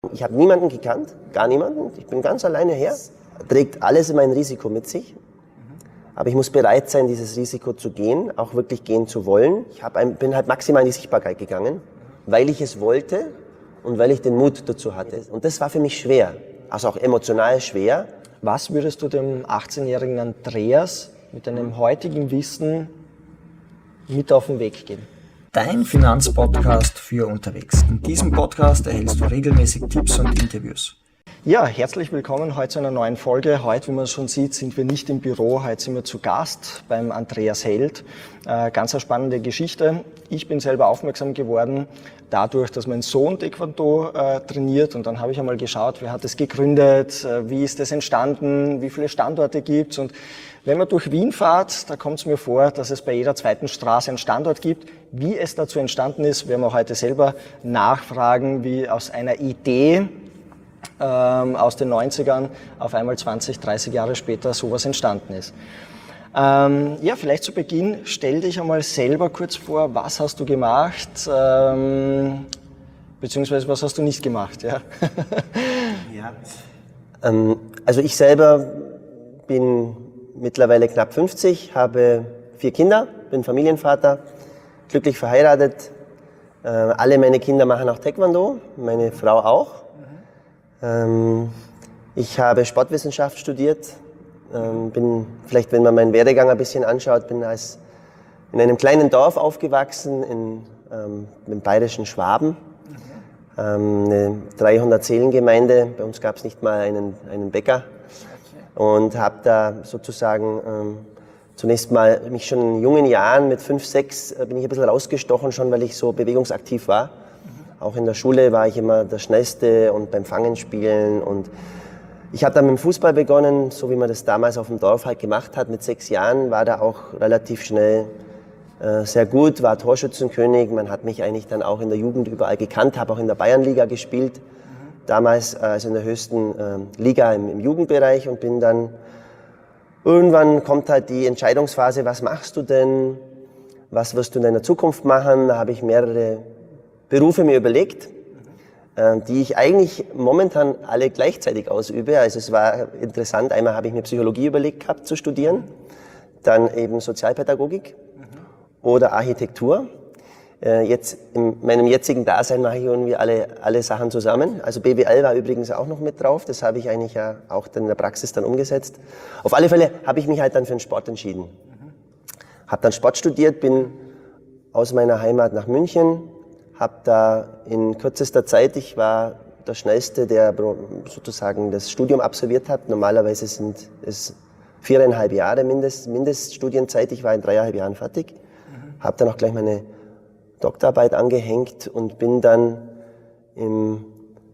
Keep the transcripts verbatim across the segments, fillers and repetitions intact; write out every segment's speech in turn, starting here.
Ich habe niemanden gekannt, gar niemanden. Ich bin ganz alleine her. Trägt alles mein Risiko mit sich. Aber ich muss bereit sein, dieses Risiko zu gehen, auch wirklich gehen zu wollen. Ich hab ein, bin halt maximal in die Sichtbarkeit gegangen, weil ich es wollte und weil ich den Mut dazu hatte. Und das war für mich schwer, also auch emotional schwer. Was würdest du dem achtzehnjährigen Andreas mit deinem heutigen Wissen mit auf den Weg geben? Dein Finanzpodcast für unterwegs. In diesem Podcast erhältst du regelmäßig Tipps und Interviews. Ja, herzlich willkommen heute zu einer neuen Folge. Heute, wie man schon sieht, sind wir nicht im Büro, heute sind wir zu Gast beim Andreas Held. Äh, ganz eine spannende Geschichte. Ich bin selber aufmerksam geworden dadurch, dass mein Sohn Taekwondo äh, trainiert, und dann habe ich einmal geschaut, wer hat es gegründet, äh, wie ist es entstanden, wie viele Standorte gibt's. Und wenn man durch Wien fährt, da kommt es mir vor, dass es bei jeder zweiten Straße einen Standort gibt. Wie es dazu entstanden ist, werden wir heute selber nachfragen, wie aus einer Idee ähm, aus den neunzigern auf einmal zwanzig, dreißig Jahre später sowas entstanden ist. Ähm, ja, vielleicht zu Beginn, stell dich einmal selber kurz vor, was hast du gemacht, ähm, beziehungsweise was hast du nicht gemacht? Ja. Ja. Ähm, also ich selber bin mittlerweile knapp fünfzig, habe vier Kinder, bin Familienvater, glücklich verheiratet. Äh, alle meine Kinder machen auch Taekwondo, meine Frau auch. Ähm, ich habe Sportwissenschaft studiert, ähm, bin, vielleicht wenn man meinen Werdegang ein bisschen anschaut, bin als in einem kleinen Dorf aufgewachsen, in, ähm, im bayerischen Schwaben, ähm, eine dreihundert-Seelen-Gemeinde, bei uns gab es nicht mal einen, einen Bäcker. Und habe da sozusagen ähm, zunächst mal mich schon in jungen Jahren, mit fünf, sechs, bin ich ein bisschen rausgestochen schon, weil ich so bewegungsaktiv war. Mhm. Auch in der Schule war ich immer der Schnellste und beim Fangen spielen. Und ich habe dann mit dem Fußball begonnen, so wie man das damals auf dem Dorf halt gemacht hat. Mit sechs Jahren war da auch relativ schnell äh, sehr gut, war Torschützenkönig. Man hat mich eigentlich dann auch in der Jugend überall gekannt, habe auch in der Bayernliga gespielt. Damals also in der höchsten äh, Liga im, im Jugendbereich, und bin dann, irgendwann kommt halt die Entscheidungsphase, was machst du denn, was wirst du in deiner Zukunft machen? Da habe ich mehrere Berufe mir überlegt, äh, die ich eigentlich momentan alle gleichzeitig ausübe. Also es war interessant, einmal habe ich mir Psychologie überlegt gehabt zu studieren, dann eben Sozialpädagogik oder Architektur. Jetzt in meinem jetzigen Dasein mache ich irgendwie alle, alle Sachen zusammen. Also B W L war übrigens auch noch mit drauf. Das habe ich eigentlich ja auch dann in der Praxis dann umgesetzt. Auf alle Fälle habe ich mich halt dann für den Sport entschieden. Mhm. Habe dann Sport studiert, bin aus meiner Heimat nach München, habe da in kürzester Zeit, ich war der Schnellste, der sozusagen das Studium absolviert hat. Normalerweise sind es viereinhalb Jahre Mindest, Mindeststudienzeit. Ich war in dreieinhalb Jahren fertig. Mhm. Habe dann auch gleich meine Doktorarbeit angehängt und bin dann im,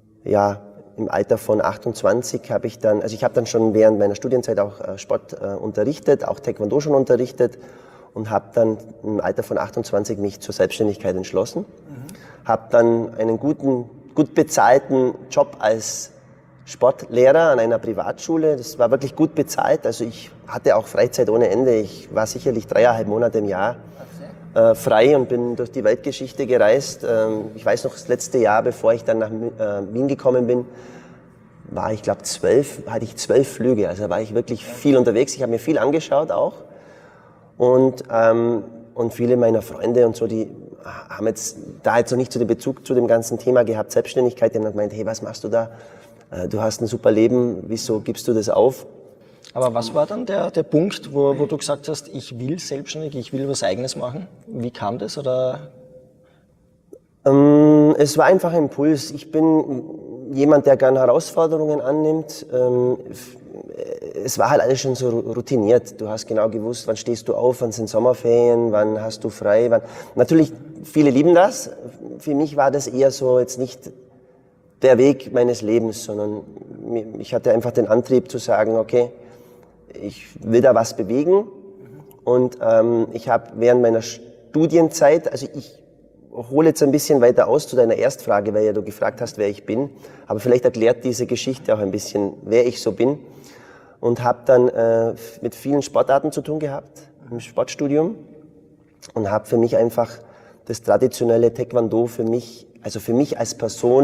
ja, im Alter von achtundzwanzig habe ich dann, also ich habe dann schon während meiner Studienzeit auch äh, Sport äh, unterrichtet, auch Taekwondo schon unterrichtet, und habe dann im Alter von achtundzwanzig mich zur Selbstständigkeit entschlossen. Mhm. Habe dann einen guten, gut bezahlten Job als Sportlehrer an einer Privatschule. Das war wirklich gut bezahlt, also ich hatte auch Freizeit ohne Ende. Ich war sicherlich dreieinhalb Monate im Jahr Äh, frei und bin durch die Weltgeschichte gereist. Ähm, ich weiß noch, das letzte Jahr, bevor ich dann nach äh, Wien gekommen bin, war ich glaube zwölf, hatte ich zwölf Flüge. Also war ich wirklich viel unterwegs. Ich habe mir viel angeschaut auch. Und, ähm, und viele meiner Freunde und so, die haben jetzt da jetzt noch nicht so den Bezug zu dem ganzen Thema gehabt, Selbstständigkeit. Die haben gemeint, hey, was machst du da? Äh, du hast ein super Leben, wieso gibst du das auf? Aber was war dann der, der Punkt, wo, wo du gesagt hast, ich will selbstständig, ich will was Eigenes machen? Wie kam das? Oder? Ähm, es war einfach ein Impuls. Ich bin jemand, der gerne Herausforderungen annimmt. Ähm, es war halt alles schon so routiniert. Du hast genau gewusst, wann stehst du auf, wann sind Sommerferien, wann hast du frei. Wann... Natürlich, viele lieben das. Für mich war das eher so jetzt nicht der Weg meines Lebens, sondern ich hatte einfach den Antrieb zu sagen, okay, ich will da was bewegen. Und ähm, ich habe während meiner Studienzeit, also ich hole jetzt ein bisschen weiter aus zu deiner Erstfrage, weil ja du gefragt hast, wer ich bin, aber vielleicht erklärt diese Geschichte auch ein bisschen, wer ich so bin. Und habe dann äh, mit vielen Sportarten zu tun gehabt im Sportstudium und habe für mich einfach das traditionelle Taekwondo für mich, also für mich als Person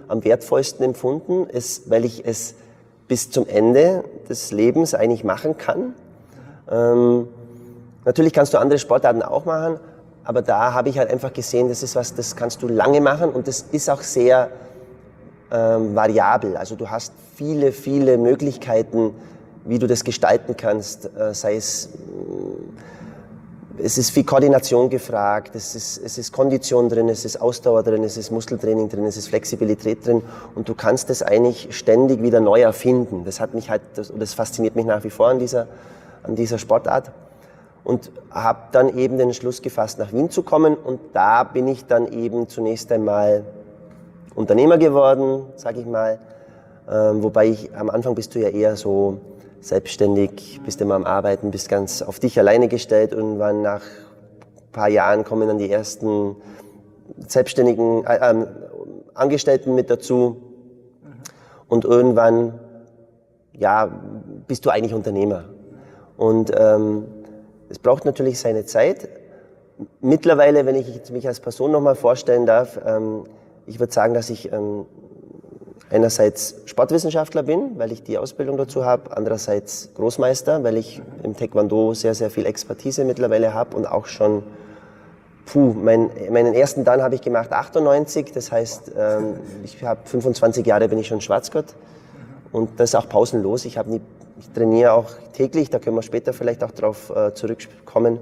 am wertvollsten empfunden, ist, weil ich es bis zum Ende des Lebens eigentlich machen kann. Ähm, natürlich kannst du andere Sportarten auch machen, aber da habe ich halt einfach gesehen, das ist was, das kannst du lange machen und das ist auch sehr ähm, variabel. Also du hast viele, viele Möglichkeiten, wie du das gestalten kannst, äh, sei es, äh, es ist viel Koordination gefragt, es ist, es ist Kondition drin, es ist Ausdauer drin, es ist Muskeltraining drin, es ist Flexibilität drin und du kannst es eigentlich ständig wieder neu erfinden. Das hat mich halt, das, das fasziniert mich nach wie vor an dieser, an dieser Sportart und habe dann eben den Entschluss gefasst, nach Wien zu kommen und da bin ich dann eben zunächst einmal Unternehmer geworden, sage ich mal, ähm, wobei ich am Anfang bist du ja eher so selbstständig, bist immer am Arbeiten, bist ganz auf dich alleine gestellt. Irgendwann nach ein paar Jahren kommen dann die ersten selbstständigen äh, äh, Angestellten mit dazu. Und irgendwann, ja, bist du eigentlich Unternehmer. Und ähm, es braucht natürlich seine Zeit. Mittlerweile, wenn ich mich als Person nochmal vorstellen darf, ähm, ich würde sagen, dass ich ähm, einerseits Sportwissenschaftler bin, weil ich die Ausbildung dazu habe, andererseits Großmeister, weil ich im Taekwondo sehr, sehr viel Expertise mittlerweile habe und auch schon, puh, mein, meinen ersten Dan habe ich gemacht achtundneunzig, das heißt, ähm, ich habe fünfundzwanzig Jahre bin ich schon Schwarzgurt und das ist auch pausenlos. Ich, nie, ich trainiere auch täglich, da können wir später vielleicht auch drauf äh, zurückkommen.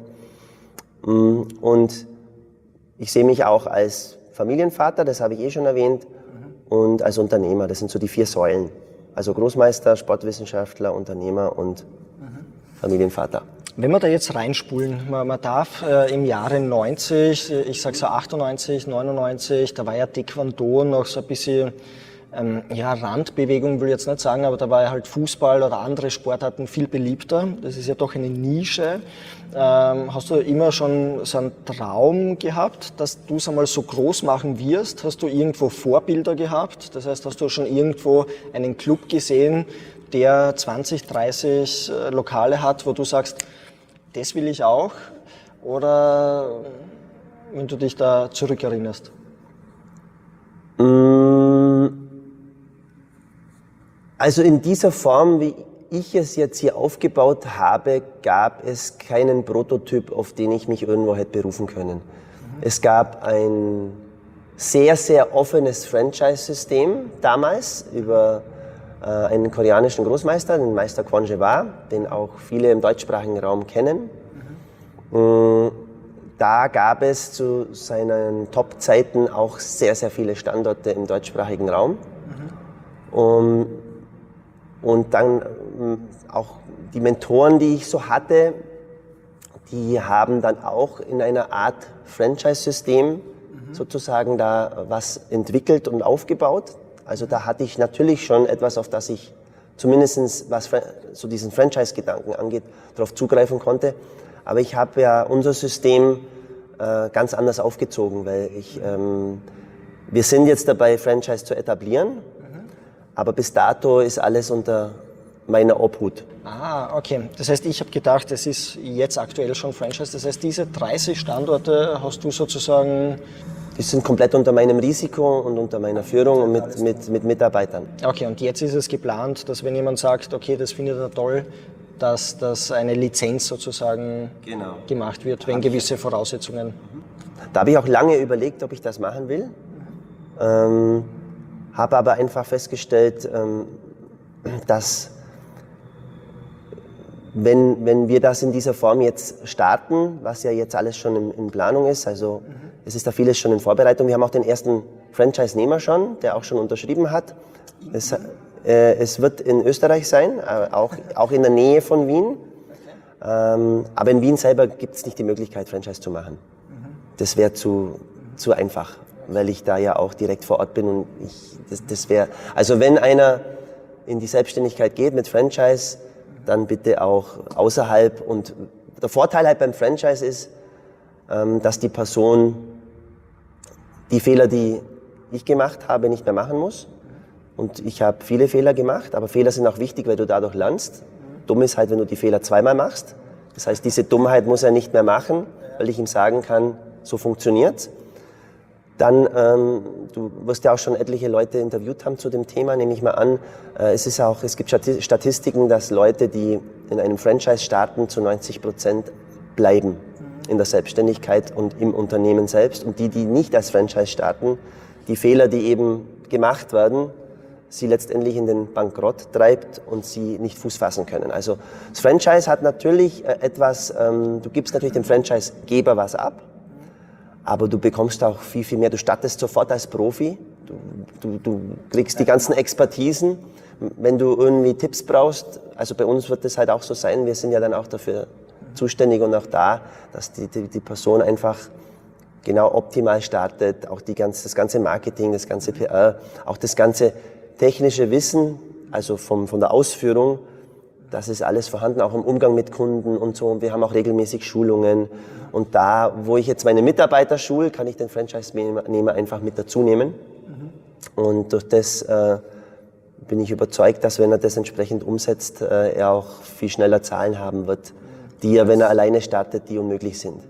Und ich sehe mich auch als Familienvater, das habe ich eh schon erwähnt, und als Unternehmer. Das sind so die vier Säulen. Also Großmeister, Sportwissenschaftler, Unternehmer und mhm. Familienvater. Wenn wir da jetzt reinspulen, man, man darf äh, im Jahre neunzig, ich sage so achtundneunzig, neunundneunzig, da war ja Taekwondo noch so ein bisschen, ähm, ja, Randbewegung will ich jetzt nicht sagen, aber da war ja halt Fußball oder andere Sportarten viel beliebter. Das ist ja doch eine Nische. Ähm, hast du immer schon so einen Traum gehabt, dass du es einmal so groß machen wirst? Hast du irgendwo Vorbilder gehabt? Das heißt, hast du schon irgendwo einen Club gesehen, der zwanzig, dreißig äh, Lokale hat, wo du sagst, das will ich auch? Oder wenn du dich da zurückerinnerst? Also in dieser Form, wie ich es jetzt hier aufgebaut habe, gab es keinen Prototyp, auf den ich mich irgendwo hätte berufen können. Mhm. Es gab ein sehr, sehr offenes Franchise-System damals über äh, einen koreanischen Großmeister, den Meister Kwon Je-wa, den auch viele im deutschsprachigen Raum kennen. Mhm. Da gab es zu seinen Top-Zeiten auch sehr, sehr viele Standorte im deutschsprachigen Raum. Mhm. Um, Und dann auch die Mentoren, die ich so hatte, die haben dann auch in einer Art Franchise-System mhm. sozusagen da was entwickelt und aufgebaut. Also da hatte ich natürlich schon etwas, auf das ich zumindest was so diesen Franchise-Gedanken angeht, darauf zugreifen konnte. Aber ich habe ja unser System äh, ganz anders aufgezogen, weil ich, ähm, wir sind jetzt dabei, Franchise zu etablieren. Aber bis dato ist alles unter meiner Obhut. Ah, okay. Das heißt, ich habe gedacht, es ist jetzt aktuell schon Franchise. Das heißt, diese dreißig Standorte hast du sozusagen... Die sind komplett unter meinem Risiko und unter meiner Führung und mit, mit, mit Mitarbeitern. Okay, und jetzt ist es geplant, dass wenn jemand sagt, okay, das findet er toll, dass, dass eine Lizenz sozusagen genau. gemacht wird, wenn gewisse Voraussetzungen... Da habe ich auch lange überlegt, ob ich das machen will. Ähm, habe aber einfach festgestellt, ähm, dass wenn, wenn wir das in dieser Form jetzt starten, was ja jetzt alles schon in, in Planung ist, also mhm. es ist da vieles schon in Vorbereitung. Wir haben auch den ersten Franchise-Nehmer schon, der auch schon unterschrieben hat. Es, äh, es wird in Österreich sein, äh, auch, auch in der Nähe von Wien. Okay. Ähm, aber in Wien selber gibt es nicht die Möglichkeit, Franchise zu machen. Mhm. Das wäre zu, zu einfach, weil ich da ja auch direkt vor Ort bin und ich, das, das wäre, also wenn einer in die Selbstständigkeit geht mit Franchise, dann bitte auch außerhalb. Und der Vorteil halt beim Franchise ist, ähm, dass die Person die Fehler, die ich gemacht habe, nicht mehr machen muss. Und ich habe viele Fehler gemacht, aber Fehler sind auch wichtig, weil du dadurch lernst. Dumm ist halt, wenn du die Fehler zweimal machst. Das heißt, diese Dummheit muss er nicht mehr machen, weil ich ihm sagen kann, so funktioniert's. Dann, ähm, du wirst ja auch schon etliche Leute interviewt haben zu dem Thema, nehme ich mal an. Äh, es ist auch, es gibt Statistiken, dass Leute, die in einem Franchise starten, zu neunzig Prozent bleiben in der Selbstständigkeit und im Unternehmen selbst. Und die, die nicht als Franchise starten, die Fehler, die eben gemacht werden, sie letztendlich in den Bankrott treibt und sie nicht Fuß fassen können. Also das Franchise hat natürlich äh, etwas, ähm, du gibst natürlich dem Franchisegeber was ab, aber du bekommst auch viel, viel mehr. Du startest sofort als Profi, du, du, du kriegst die ganzen Expertisen. Wenn du irgendwie Tipps brauchst, also bei uns wird es halt auch so sein, wir sind ja dann auch dafür zuständig und auch da, dass die, die, die Person einfach genau optimal startet, auch die ganze, das ganze Marketing, das ganze P R, auch das ganze technische Wissen, also vom, von der Ausführung, das ist alles vorhanden, auch im Umgang mit Kunden und so. Und wir haben auch regelmäßig Schulungen. Und da, wo ich jetzt meine Mitarbeiter schule, kann ich den Franchise-Nehmer einfach mit dazu nehmen. Mhm. Und durch das äh, bin ich überzeugt, dass wenn er das entsprechend umsetzt, äh, er auch viel schneller Zahlen haben wird, die er, wenn er alleine startet, die unmöglich sind.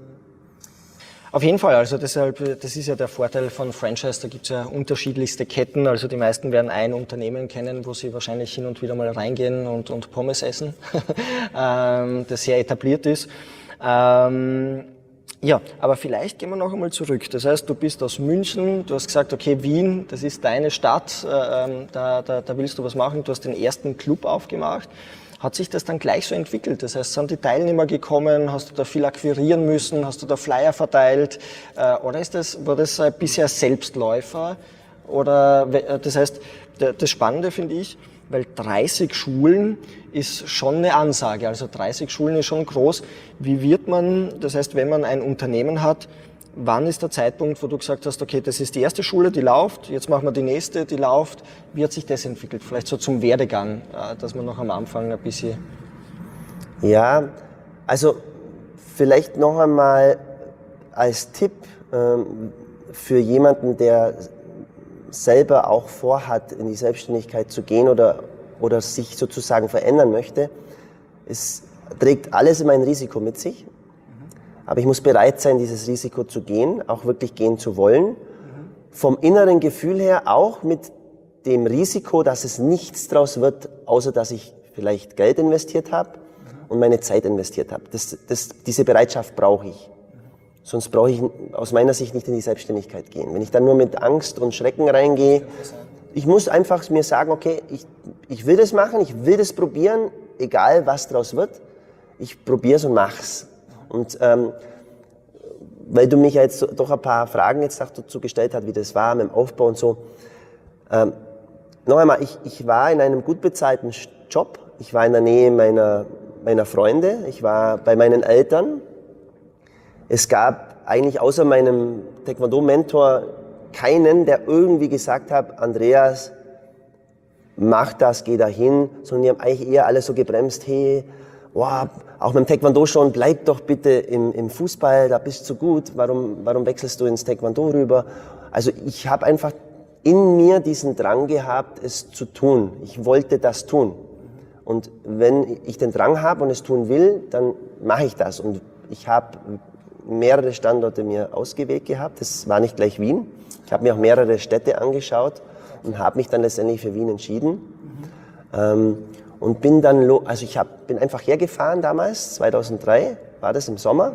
Auf jeden Fall, also deshalb, das ist ja der Vorteil von Franchise, da gibt es ja unterschiedlichste Ketten, also die meisten werden ein Unternehmen kennen, wo sie wahrscheinlich hin und wieder mal reingehen und, und Pommes essen, ähm, das sehr etabliert ist. Ähm, ja, aber vielleicht gehen wir noch einmal zurück. Das heißt, du bist aus München, du hast gesagt, okay, Wien, das ist deine Stadt, äh, da, da, da willst du was machen, du hast den ersten Club aufgemacht. Hat sich das dann gleich so entwickelt? Das heißt, sind die Teilnehmer gekommen, hast du da viel akquirieren müssen, hast du da Flyer verteilt, äh, oder ist das, war das äh, bisher Selbstläufer? Oder, äh, das heißt, das Spannende finde ich, weil dreißig Schulen ist schon eine Ansage, also dreißig Schulen ist schon groß. Wie wird man, das heißt, wenn man ein Unternehmen hat, wann ist der Zeitpunkt, wo du gesagt hast, okay, das ist die erste Schule, die läuft, jetzt machen wir die nächste, die läuft. Wie hat sich das entwickelt? Vielleicht so zum Werdegang, dass man noch am Anfang ein bisschen... Ja, also vielleicht noch einmal als Tipp ähm, für jemanden, der selber auch vorhat, in die Selbstständigkeit zu gehen oder, oder sich sozusagen verändern möchte. Es trägt alles immer ein Risiko mit sich. Aber ich muss bereit sein, dieses Risiko zu gehen, auch wirklich gehen zu wollen. Mhm. Vom inneren Gefühl her auch mit dem Risiko, dass es nichts draus wird, außer dass ich vielleicht Geld investiert habe mhm. und meine Zeit investiert habe. Das, das, diese Bereitschaft brauche ich. Mhm. Sonst brauche ich aus meiner Sicht nicht in die Selbstständigkeit gehen. Wenn ich dann nur mit Angst und Schrecken reingehe, ich muss einfach mir sagen, okay, ich, ich will das machen, ich will das probieren, egal was draus wird. Ich probiere es und mach's. Und ähm, weil du mich ja jetzt doch ein paar Fragen jetzt dazu gestellt hast, wie das war mit dem Aufbau und so. Ähm, noch einmal, ich, ich war in einem gut bezahlten Job. Ich war in der Nähe meiner, meiner Freunde. Ich war bei meinen Eltern. Es gab eigentlich außer meinem Taekwondo-Mentor keinen, der irgendwie gesagt hat, Andreas, mach das, geh dahin. Sondern die haben eigentlich eher alle so gebremst, hey, wow, auch mit dem Taekwondo schon, bleib doch bitte im, im Fußball, da bist du gut, warum, warum wechselst du ins Taekwondo rüber? Also ich habe einfach in mir diesen Drang gehabt, es zu tun. Ich wollte das tun. Und wenn ich den Drang habe und es tun will, dann mache ich das. Und ich habe mehrere Standorte mir ausgewählt gehabt, das war nicht gleich Wien. Ich habe mir auch mehrere Städte angeschaut und habe mich dann letztendlich für Wien entschieden. Mhm. Ähm, Und bin dann, also ich hab, bin einfach hergefahren damals, zweitausenddrei, war das im Sommer.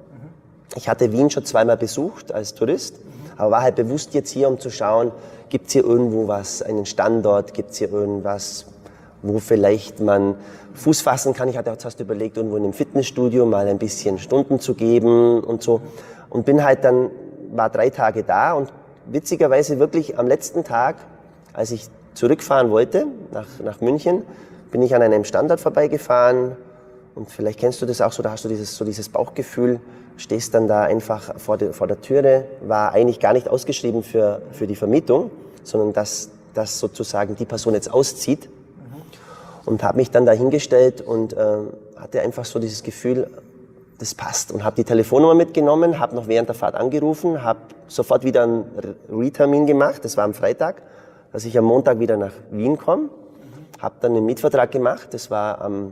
Ich hatte Wien schon zweimal besucht als Tourist, aber war halt bewusst jetzt hier, um zu schauen, gibt's hier irgendwo was, einen Standort, gibt's hier irgendwas, wo vielleicht man Fuß fassen kann. Ich hatte auch zuerst überlegt, irgendwo in einem Fitnessstudio mal ein bisschen Stunden zu geben und so. Und bin halt dann, war drei Tage da und witzigerweise wirklich am letzten Tag, als ich zurückfahren wollte nach, nach München, bin ich an einem Standort vorbeigefahren und vielleicht kennst du das auch so, da hast du dieses, so dieses Bauchgefühl, stehst dann da einfach vor, de, vor der Türe, war eigentlich gar nicht ausgeschrieben für, für die Vermietung, sondern dass, dass sozusagen die Person jetzt auszieht mhm. und habe mich dann da hingestellt und äh, hatte einfach so dieses Gefühl, das passt und habe die Telefonnummer mitgenommen, habe noch während der Fahrt angerufen, habe sofort wieder einen Retermin gemacht, das war am Freitag, dass ich am Montag wieder nach Wien komme. Habe dann einen Mietvertrag gemacht, das war am,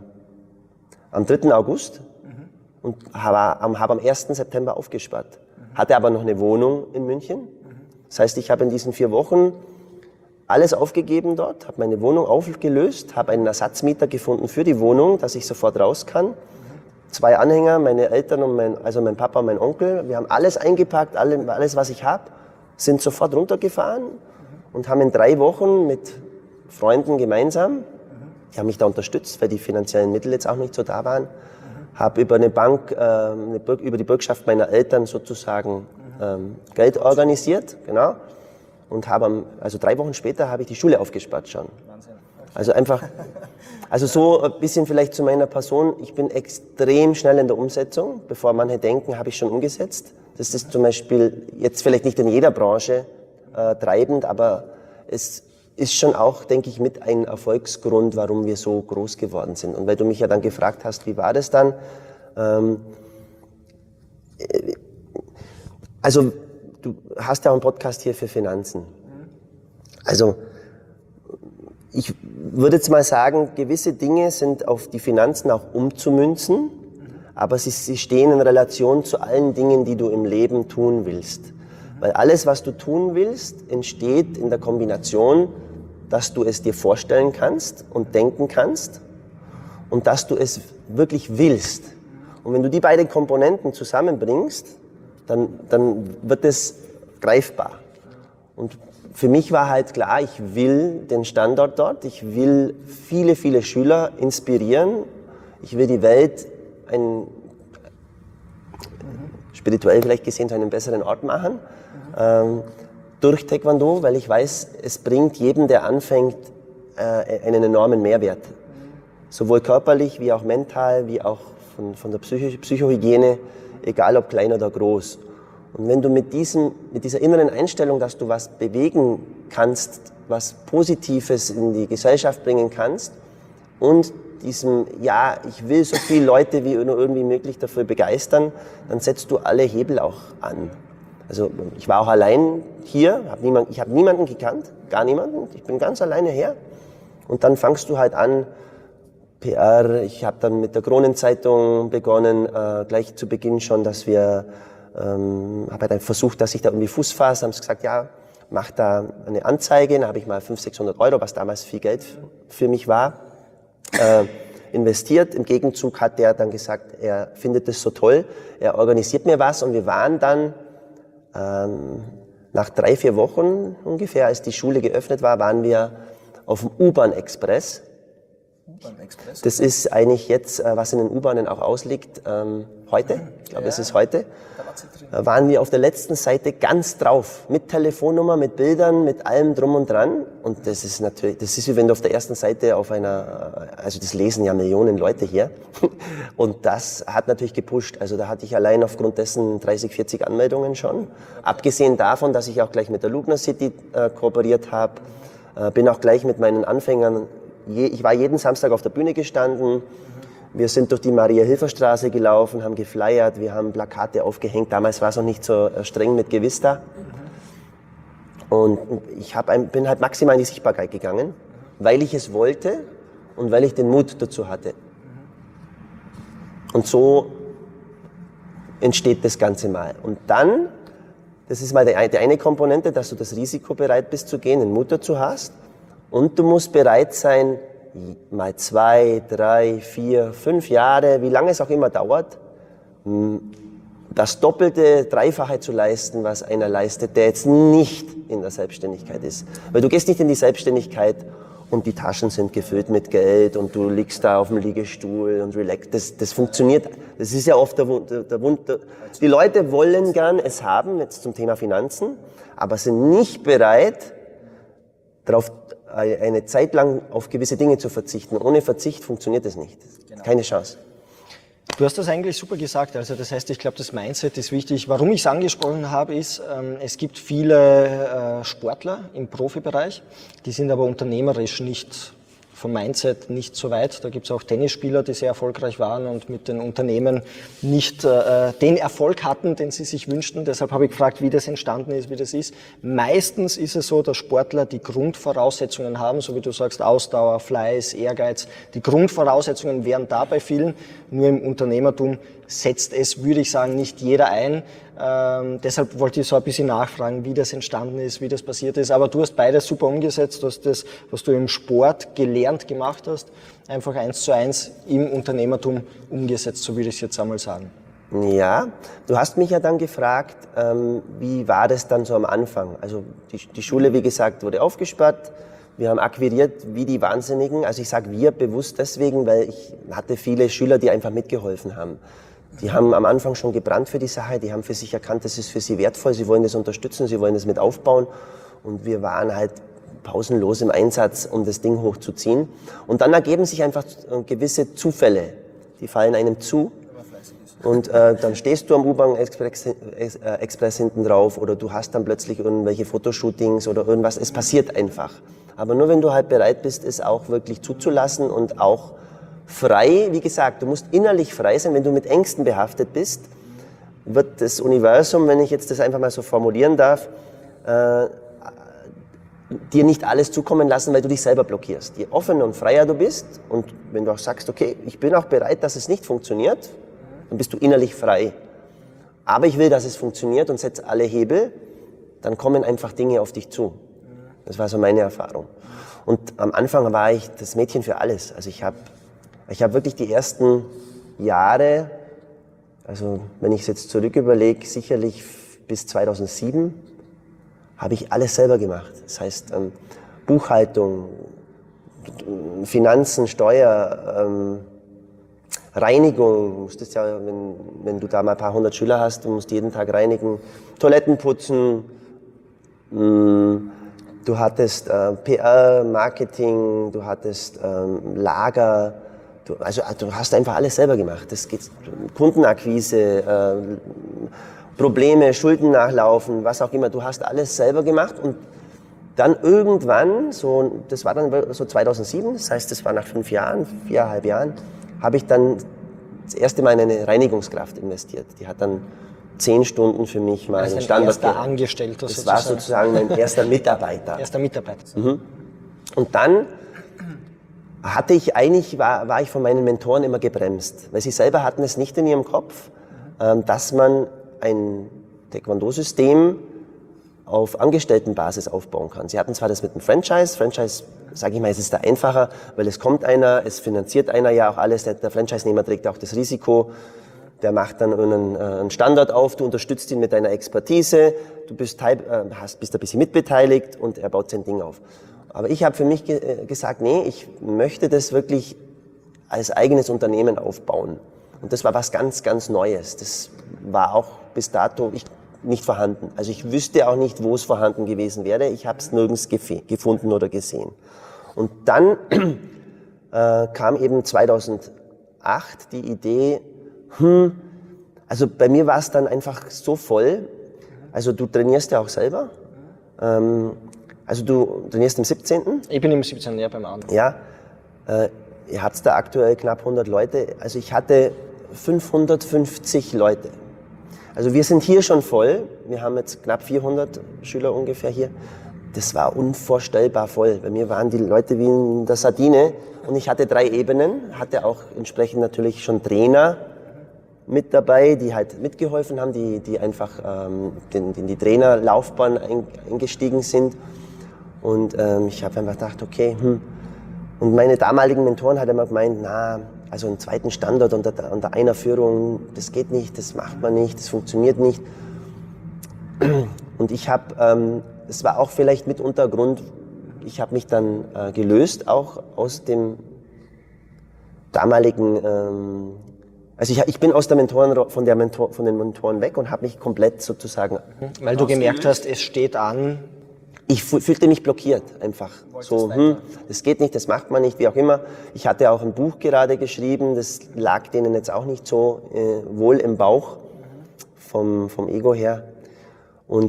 am dritten August mhm. und habe am, hab am ersten September aufgespart. Mhm. Hatte aber noch eine Wohnung in München mhm. Das heißt, ich habe in diesen vier Wochen alles aufgegeben dort, habe meine Wohnung aufgelöst, habe einen Ersatzmieter gefunden für die Wohnung, dass ich sofort raus kann. Zwei Anhänger, meine Eltern und mein, also mein Papa und mein Onkel, wir haben alles eingepackt, alle, alles was ich habe, sind sofort runtergefahren und haben in drei Wochen mit Freunden gemeinsam, die haben mich da unterstützt, weil die finanziellen Mittel jetzt auch nicht so da waren, habe über eine Bank, äh, eine Bürg, über die Bürgschaft meiner Eltern sozusagen ähm, Geld organisiert, genau. Und habe, also drei Wochen später habe ich die Schule aufgespart schon. Wahnsinn. Also einfach, also so ein bisschen vielleicht zu meiner Person. Ich bin extrem schnell in der Umsetzung. Bevor manche denken, habe ich schon umgesetzt. Das ist zum Beispiel jetzt vielleicht nicht in jeder Branche äh, treibend, aber es ist schon auch, denke ich, mit ein Erfolgsgrund, warum wir so groß geworden sind. Und weil du mich ja dann gefragt hast, wie war das dann? Ähm, also du hast ja auch einen Podcast hier für Finanzen. Also ich würde jetzt mal sagen, gewisse Dinge sind auf die Finanzen auch umzumünzen, aber sie, sie stehen in Relation zu allen Dingen, die du im Leben tun willst. Weil alles, was du tun willst, entsteht in der Kombination, dass du es dir vorstellen kannst und denken kannst und dass du es wirklich willst. Und wenn du die beiden Komponenten zusammenbringst, dann, dann wird es greifbar. Und für mich war halt klar, ich will den Standort dort, ich will viele, viele Schüler inspirieren, ich will die Welt ein, spirituell vielleicht gesehen zu einem besseren Ort machen, ähm, durch Taekwondo, weil ich weiß, es bringt jedem, der anfängt, äh, einen enormen Mehrwert. Sowohl körperlich, wie auch mental, wie auch von, von der Psycho- Psychohygiene, egal ob klein oder groß. Und wenn du mit, diesem, mit dieser inneren Einstellung, dass du was bewegen kannst, was Positives in die Gesellschaft bringen kannst und diesem, ja, ich will so viele Leute wie nur irgendwie möglich dafür begeistern, dann setzt du alle Hebel auch an. Also ich war auch allein hier, hab niemand, ich habe niemanden gekannt, gar niemanden, ich bin ganz alleine her. Und dann fangst du halt an, P R, ich habe dann mit der Kronenzeitung begonnen, äh, gleich zu Beginn schon, dass wir Ähm, habe dann versucht, dass ich da irgendwie Fuß fasse, haben sie gesagt, ja, mach da eine Anzeige, dann habe ich mal fünfhundert, sechshundert Euro, was damals viel Geld für mich war, äh, investiert. Im Gegenzug hat der dann gesagt, er findet es so toll, er organisiert mir was und wir waren dann ähm, nach drei, vier Wochen ungefähr, als die Schule geöffnet war, waren wir auf dem U-Bahn-Express. U-Bahn-Express? Das ist eigentlich jetzt, äh, was in den U-Bahnen auch ausliegt, ähm, heute, ich glaube, es ist heute. Da waren wir auf der letzten Seite ganz drauf, mit Telefonnummer, mit Bildern, mit allem drum und dran. Und das ist natürlich, das ist wie wenn du auf der ersten Seite auf einer, also das lesen ja Millionen Leute hier. Und das hat natürlich gepusht. Also da hatte ich allein aufgrund dessen dreißig, vierzig Anmeldungen schon. Abgesehen davon, dass ich auch gleich mit der Lugner City äh, kooperiert habe, äh, bin auch gleich mit meinen Anfängern, je, ich war jeden Samstag auf der Bühne gestanden. Wir sind durch die Maria-Hilfer-Straße gelaufen, haben geflyert, wir haben Plakate aufgehängt. Damals war es noch nicht so streng mit Gewista. Und ich hab ein, bin halt maximal in die Sichtbarkeit gegangen, weil ich es wollte und weil ich den Mut dazu hatte. Und so entsteht das Ganze mal. Und dann, das ist mal die eine Komponente, dass du das Risiko bereit bist zu gehen, den Mut dazu hast. Und du musst bereit sein, mal zwei, drei, vier, fünf Jahre, wie lange es auch immer dauert, das Doppelte, Dreifache zu leisten, was einer leistet, der jetzt nicht in der Selbstständigkeit ist. Weil du gehst nicht in die Selbstständigkeit und die Taschen sind gefüllt mit Geld und du liegst da auf dem Liegestuhl und relax. Das, das funktioniert. Das ist ja oft der Wunsch. Der Wunsch. Die Leute wollen gern es haben, jetzt zum Thema Finanzen, aber sind nicht bereit, darauf eine Zeit lang auf gewisse Dinge zu verzichten. Ohne Verzicht funktioniert es nicht. Genau. Keine Chance. Du hast das eigentlich super gesagt. Also das heißt, ich glaube, das Mindset ist wichtig. Warum ich es angesprochen habe, ist, ähm, es gibt viele äh, Sportler im Profibereich, die sind aber unternehmerisch nicht vom Mindset nicht so weit. Da gibt es auch Tennisspieler, die sehr erfolgreich waren und mit den Unternehmen nicht äh, den Erfolg hatten, den sie sich wünschten. Deshalb habe ich gefragt, wie das entstanden ist, wie das ist. Meistens ist es so, dass Sportler die Grundvoraussetzungen haben, so wie du sagst, Ausdauer, Fleiß, Ehrgeiz. Die Grundvoraussetzungen wären da bei vielen. Nur im Unternehmertum setzt es, würde ich sagen, nicht jeder ein. Ähm, deshalb wollte ich so ein bisschen nachfragen, wie das entstanden ist, wie das passiert ist. Aber du hast beides super umgesetzt. Du hast das, was du im Sport gelernt gemacht hast, einfach eins zu eins im Unternehmertum umgesetzt, so würde ich es jetzt einmal sagen. Ja, du hast mich ja dann gefragt, ähm, wie war das dann so am Anfang? Also die, die Schule, wie gesagt, wurde aufgesperrt. Wir haben akquiriert wie die Wahnsinnigen. Also ich sage wir bewusst deswegen, weil ich hatte viele Schüler, die einfach mitgeholfen haben. Die haben am Anfang schon gebrannt für die Sache, die haben für sich erkannt, das ist für sie wertvoll, sie wollen das unterstützen, sie wollen das mit aufbauen. Und wir waren halt pausenlos im Einsatz, um das Ding hochzuziehen. Und dann ergeben sich einfach gewisse Zufälle, die fallen einem zu. Und äh, dann stehst du am U-Bahn-Express äh, Express hinten drauf oder du hast dann plötzlich irgendwelche Fotoshootings oder irgendwas. Es passiert einfach. Aber nur wenn du halt bereit bist, es auch wirklich zuzulassen und auch frei, wie gesagt, du musst innerlich frei sein. Wenn du mit Ängsten behaftet bist, wird das Universum, wenn ich jetzt das einfach mal so formulieren darf, äh, dir nicht alles zukommen lassen, weil du dich selber blockierst. Je offener und freier du bist und wenn du auch sagst, okay, ich bin auch bereit, dass es nicht funktioniert, dann bist du innerlich frei. Aber ich will, dass es funktioniert und setze alle Hebel, dann kommen einfach Dinge auf dich zu. Das war so meine Erfahrung. Und am Anfang war ich das Mädchen für alles. Also ich habe ich hab wirklich die ersten Jahre, also wenn ich es jetzt zurück überlege, sicherlich bis zweitausendsieben, habe ich alles selber gemacht. Das heißt ähm, Buchhaltung, Finanzen, Steuer, ähm, Reinigung, du musstest ja, wenn, wenn du da mal ein paar hundert Schüler hast, du musst jeden Tag reinigen, Toiletten putzen, mh, du hattest äh, P R, Marketing, du hattest ähm, Lager, du, also du hast einfach alles selber gemacht. Das geht, Kundenakquise, äh, Probleme, Schulden nachlaufen, was auch immer, du hast alles selber gemacht und dann irgendwann, so, das war dann so zweitausendsieben, das heißt, das war nach fünf Jahren, viereinhalb Jahren, habe ich dann das erste Mal in eine Reinigungskraft investiert. Die hat dann zehn Stunden für mich mal also einen Standort erster gemacht. Angestellter Das sozusagen. war sozusagen mein erster Mitarbeiter. Erster Mitarbeiter. Mhm. Und dann hatte ich eigentlich, war, war ich von meinen Mentoren immer gebremst, weil sie selber hatten es nicht in ihrem Kopf, ähm, dass man ein Taekwondo-System auf Angestelltenbasis aufbauen kann. Sie hatten zwar das mit dem Franchise, Franchise, sage ich mal, es ist da einfacher, weil es kommt einer, es finanziert einer ja auch alles, der, der Franchise-Nehmer trägt auch das Risiko, der macht dann einen, äh, einen Standort auf, du unterstützt ihn mit deiner Expertise, du bist, teil, äh, hast, bist ein bisschen mitbeteiligt und er baut sein Ding auf. Aber ich habe für mich ge äh, gesagt, nee, ich möchte das wirklich als eigenes Unternehmen aufbauen. Und das war was ganz, ganz Neues. Das war auch bis dato ich, nicht vorhanden. Also ich wüsste auch nicht, wo es vorhanden gewesen wäre. Ich habe es nirgends gefunden oder gesehen. Und dann äh, kam eben zweitausendacht die Idee, hm, also bei mir war es dann einfach so voll. Also du trainierst ja auch selber. Ähm, also du trainierst im siebzehnten Ich bin im siebzehnten Jahr beim anderen. Ja, äh, ihr habt da aktuell knapp hundert Leute. Also ich hatte fünfhundertfünfzig Leute. Also wir sind hier schon voll. Wir haben jetzt knapp vierhundert Schüler ungefähr hier. Das war unvorstellbar voll. Bei mir waren die Leute wie in der Sardine. Und ich hatte drei Ebenen, hatte auch entsprechend natürlich schon Trainer mit dabei, die halt mitgeholfen haben, die, die einfach ähm, in, in die Trainerlaufbahn eingestiegen sind. Und ähm, ich habe einfach gedacht, okay, hm. Und meine damaligen Mentoren haben immer gemeint, na, also einen zweiten Standort unter, unter einer Führung, das geht nicht, das macht man nicht, das funktioniert nicht. Und ich habe, ähm, das war auch vielleicht mit Untergrund, ich habe mich dann äh, gelöst, auch aus dem damaligen, ähm, also ich, ich bin aus der Mentoren, von, der Mentor, von den Mentoren weg und habe mich komplett sozusagen Weil du gemerkt hast, es steht an. Ich fühlte mich blockiert einfach. So, hm, das geht nicht, das macht man nicht, wie auch immer. Ich hatte auch ein Buch gerade geschrieben, das lag denen jetzt auch nicht so äh, wohl im Bauch, vom, vom Ego her. Und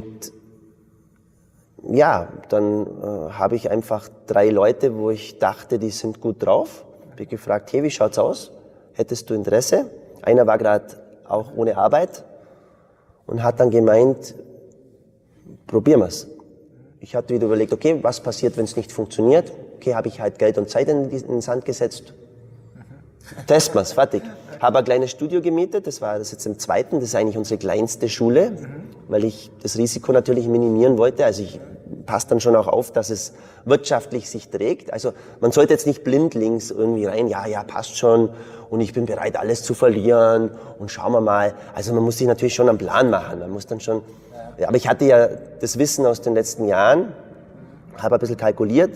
ja, dann äh, habe ich einfach drei Leute, wo ich dachte, die sind gut drauf. Habe ich gefragt, hey, wie schaut's aus? Hättest du Interesse? Einer war gerade auch ohne Arbeit und hat dann gemeint, probieren wir's. Ich hatte wieder überlegt, okay, was passiert, wenn es nicht funktioniert? Okay, habe ich halt Geld und Zeit in den Sand gesetzt. testen wir's, fertig. Habe ein kleines Studio gemietet, das war das jetzt im zweiten, das ist eigentlich unsere kleinste Schule, mhm. weil ich das Risiko natürlich minimieren wollte. Also ich passe dann schon auch auf, dass es wirtschaftlich sich trägt. Also man sollte jetzt nicht blindlings irgendwie rein, ja, ja, passt schon und ich bin bereit, alles zu verlieren und schauen wir mal. Also man muss sich natürlich schon einen Plan machen, man muss dann schon, ja, aber ich hatte ja das Wissen aus den letzten Jahren, habe ein bisschen kalkuliert.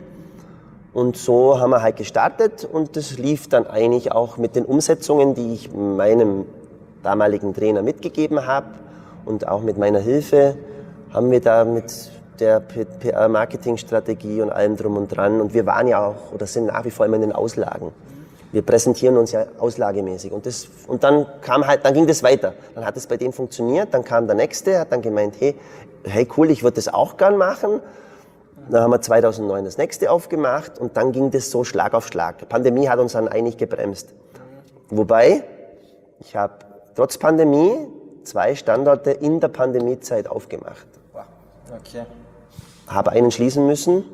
Und so haben wir halt gestartet und das lief dann eigentlich auch mit den Umsetzungen, die ich meinem damaligen Trainer mitgegeben habe und auch mit meiner Hilfe haben wir da mit der P R-Marketing-Strategie und allem drum und dran und wir waren ja auch oder sind nach wie vor immer in den Auslagen. Wir präsentieren uns ja auslagemäßig und das und dann kam halt, dann ging das weiter. Dann hat es bei dem funktioniert, dann kam der nächste, hat dann gemeint, hey, hey cool, ich würde das auch gern machen. Dann haben wir zweitausendneun das nächste aufgemacht und dann ging das so Schlag auf Schlag. Die Pandemie hat uns dann eigentlich gebremst. Wobei, ich habe trotz Pandemie zwei Standorte in der Pandemiezeit aufgemacht. Okay. Habe einen schließen müssen, mhm.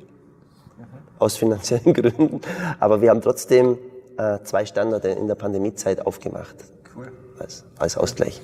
Mhm. aus finanziellen Gründen, aber wir haben trotzdem äh, zwei Standorte in der Pandemiezeit aufgemacht. Cool. Als, als Ausgleich.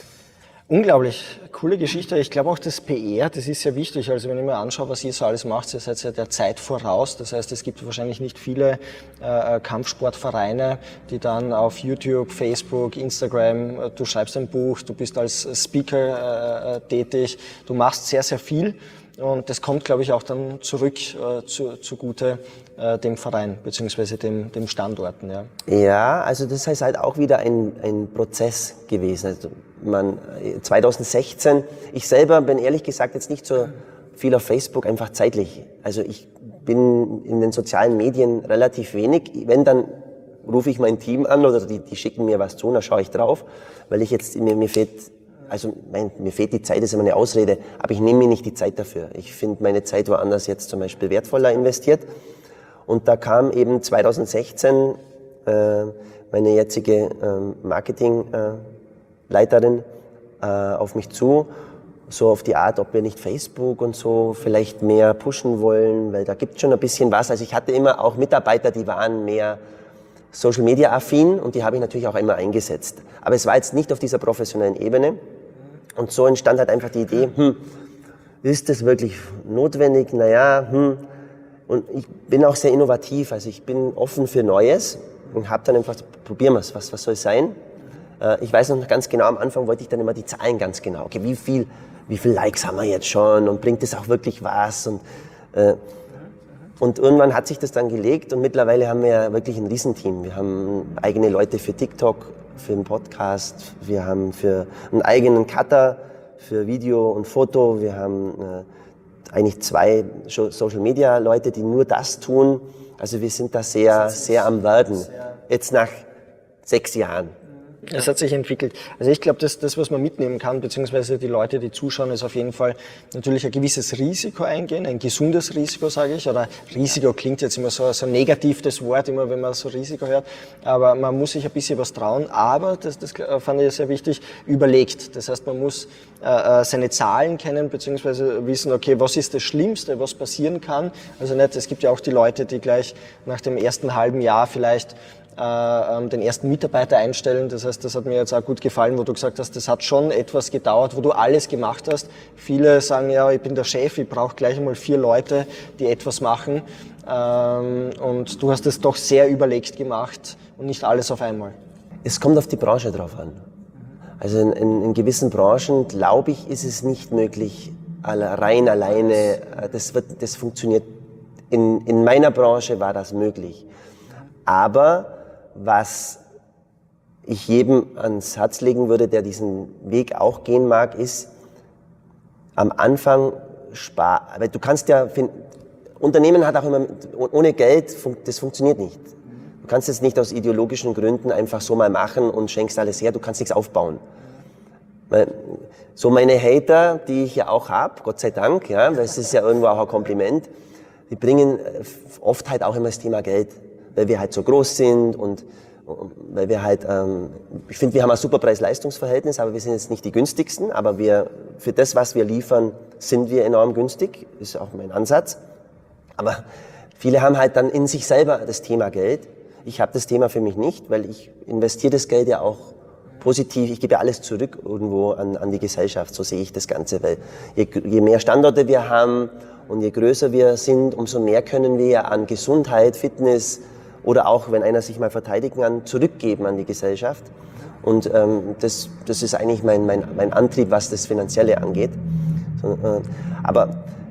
Unglaublich coole Geschichte. Ich glaube auch das P R, das ist sehr wichtig. Also wenn ich mir anschaue, was ihr so alles macht, ihr seid ja der Zeit voraus. Das heißt, es gibt wahrscheinlich nicht viele äh, Kampfsportvereine, die dann auf YouTube, Facebook, Instagram, äh, du schreibst ein Buch, du bist als Speaker äh, tätig, du machst sehr, sehr viel. Und das kommt, glaube ich, auch dann zurück äh, zu, zugute äh, dem Verein beziehungsweise dem, dem Standorten. Ja. ja, also das ist halt auch wieder ein, ein Prozess gewesen. Also man, zweitausendsechzehn, ich selber bin ehrlich gesagt jetzt nicht so viel auf Facebook, einfach zeitlich. Also ich bin in den sozialen Medien relativ wenig. Wenn, dann rufe ich mein Team an oder die, die schicken mir was zu und dann schaue ich drauf, weil ich jetzt, mir, mir fehlt, also mein, mir fehlt die Zeit, ist immer eine Ausrede, aber ich nehme mir nicht die Zeit dafür. Ich finde meine Zeit woanders jetzt zum Beispiel wertvoller investiert. Und da kam eben zweitausendsechzehn äh, meine jetzige äh, Marketing äh, Leiterin äh, auf mich zu, so auf die Art, ob wir nicht Facebook und so vielleicht mehr pushen wollen, weil da gibt es schon ein bisschen was. Also ich hatte immer auch Mitarbeiter, die waren mehr Social Media affin und die habe ich natürlich auch immer eingesetzt. Aber es war jetzt nicht auf dieser professionellen Ebene und so entstand halt einfach die Idee, hm, ist das wirklich notwendig? Naja, hm. Und ich bin auch sehr innovativ, also ich bin offen für Neues und habe dann einfach, probieren wir es, was, was soll es sein? Ich weiß noch ganz genau, am Anfang wollte ich dann immer die Zahlen ganz genau. Okay, wie viel, wie viel Likes haben wir jetzt schon und bringt das auch wirklich was? Und, äh, und irgendwann hat sich das dann gelegt und mittlerweile haben wir ja wirklich ein Riesenteam. Wir haben eigene Leute für TikTok, für den Podcast, wir haben für einen eigenen Cutter, für Video und Foto, wir haben äh, eigentlich zwei Social-Media-Leute, die nur das tun. Also wir sind da sehr, sehr am Werden, jetzt nach sechs Jahren. Es hat sich entwickelt. Also ich glaube, das, das, was man mitnehmen kann, beziehungsweise die Leute, die zuschauen, ist auf jeden Fall natürlich ein gewisses Risiko eingehen, ein gesundes Risiko, sage ich. Oder Risiko klingt jetzt immer so, so ein negatives Wort, immer wenn man so Risiko hört. Aber man muss sich ein bisschen was trauen. Aber, das, das fand ich sehr wichtig, überlegt. Das heißt, man muss äh, seine Zahlen kennen, beziehungsweise wissen, okay, was ist das Schlimmste, was passieren kann. Also nicht, es gibt ja auch die Leute, die gleich nach dem ersten halben Jahr vielleicht äh, den ersten Mitarbeiter einstellen. Das heißt, das hat mir jetzt auch gut gefallen, wo du gesagt hast, das hat schon etwas gedauert, wo du alles gemacht hast. Viele sagen, ja, ich bin der Chef, ich brauche gleich einmal vier Leute, die etwas machen. Ähm, und du hast es doch sehr überlegt gemacht und nicht alles auf einmal. Es kommt auf die Branche drauf an. Also in, in, in gewissen Branchen, glaube ich, ist es nicht möglich, alle, rein alleine, das, wird, das funktioniert. In, in meiner Branche war das möglich. Aber was ich jedem ans Herz legen würde, der diesen Weg auch gehen mag, ist am Anfang sparen. Weil du kannst ja, Unternehmen hat auch immer, ohne Geld, das funktioniert nicht. Du kannst es nicht aus ideologischen Gründen einfach so mal machen und schenkst alles her, du kannst nichts aufbauen. So meine Hater, die ich ja auch habe, Gott sei Dank, ja, das ist ja irgendwo auch ein Kompliment, die bringen oft halt auch immer das Thema Geld, weil wir halt so groß sind und, und weil wir halt, ähm, ich finde, wir haben ein super Preis-Leistungs-Verhältnis, aber wir sind jetzt nicht die günstigsten, aber wir, für das, was wir liefern, sind wir enorm günstig, ist auch mein Ansatz. Aber viele haben halt dann in sich selber das Thema Geld. Ich habe das Thema für mich nicht, weil ich investiere das Geld ja auch positiv. Ich gebe ja alles zurück irgendwo an, an die Gesellschaft. So sehe ich das Ganze, weil je, je mehr Standorte wir haben und je größer wir sind, umso mehr können wir an Gesundheit, Fitness oder auch, wenn einer sich mal verteidigen kann, zurückgeben an die Gesellschaft. Und ähm, das, das ist eigentlich mein, mein, mein Antrieb, was das Finanzielle angeht. So, äh, aber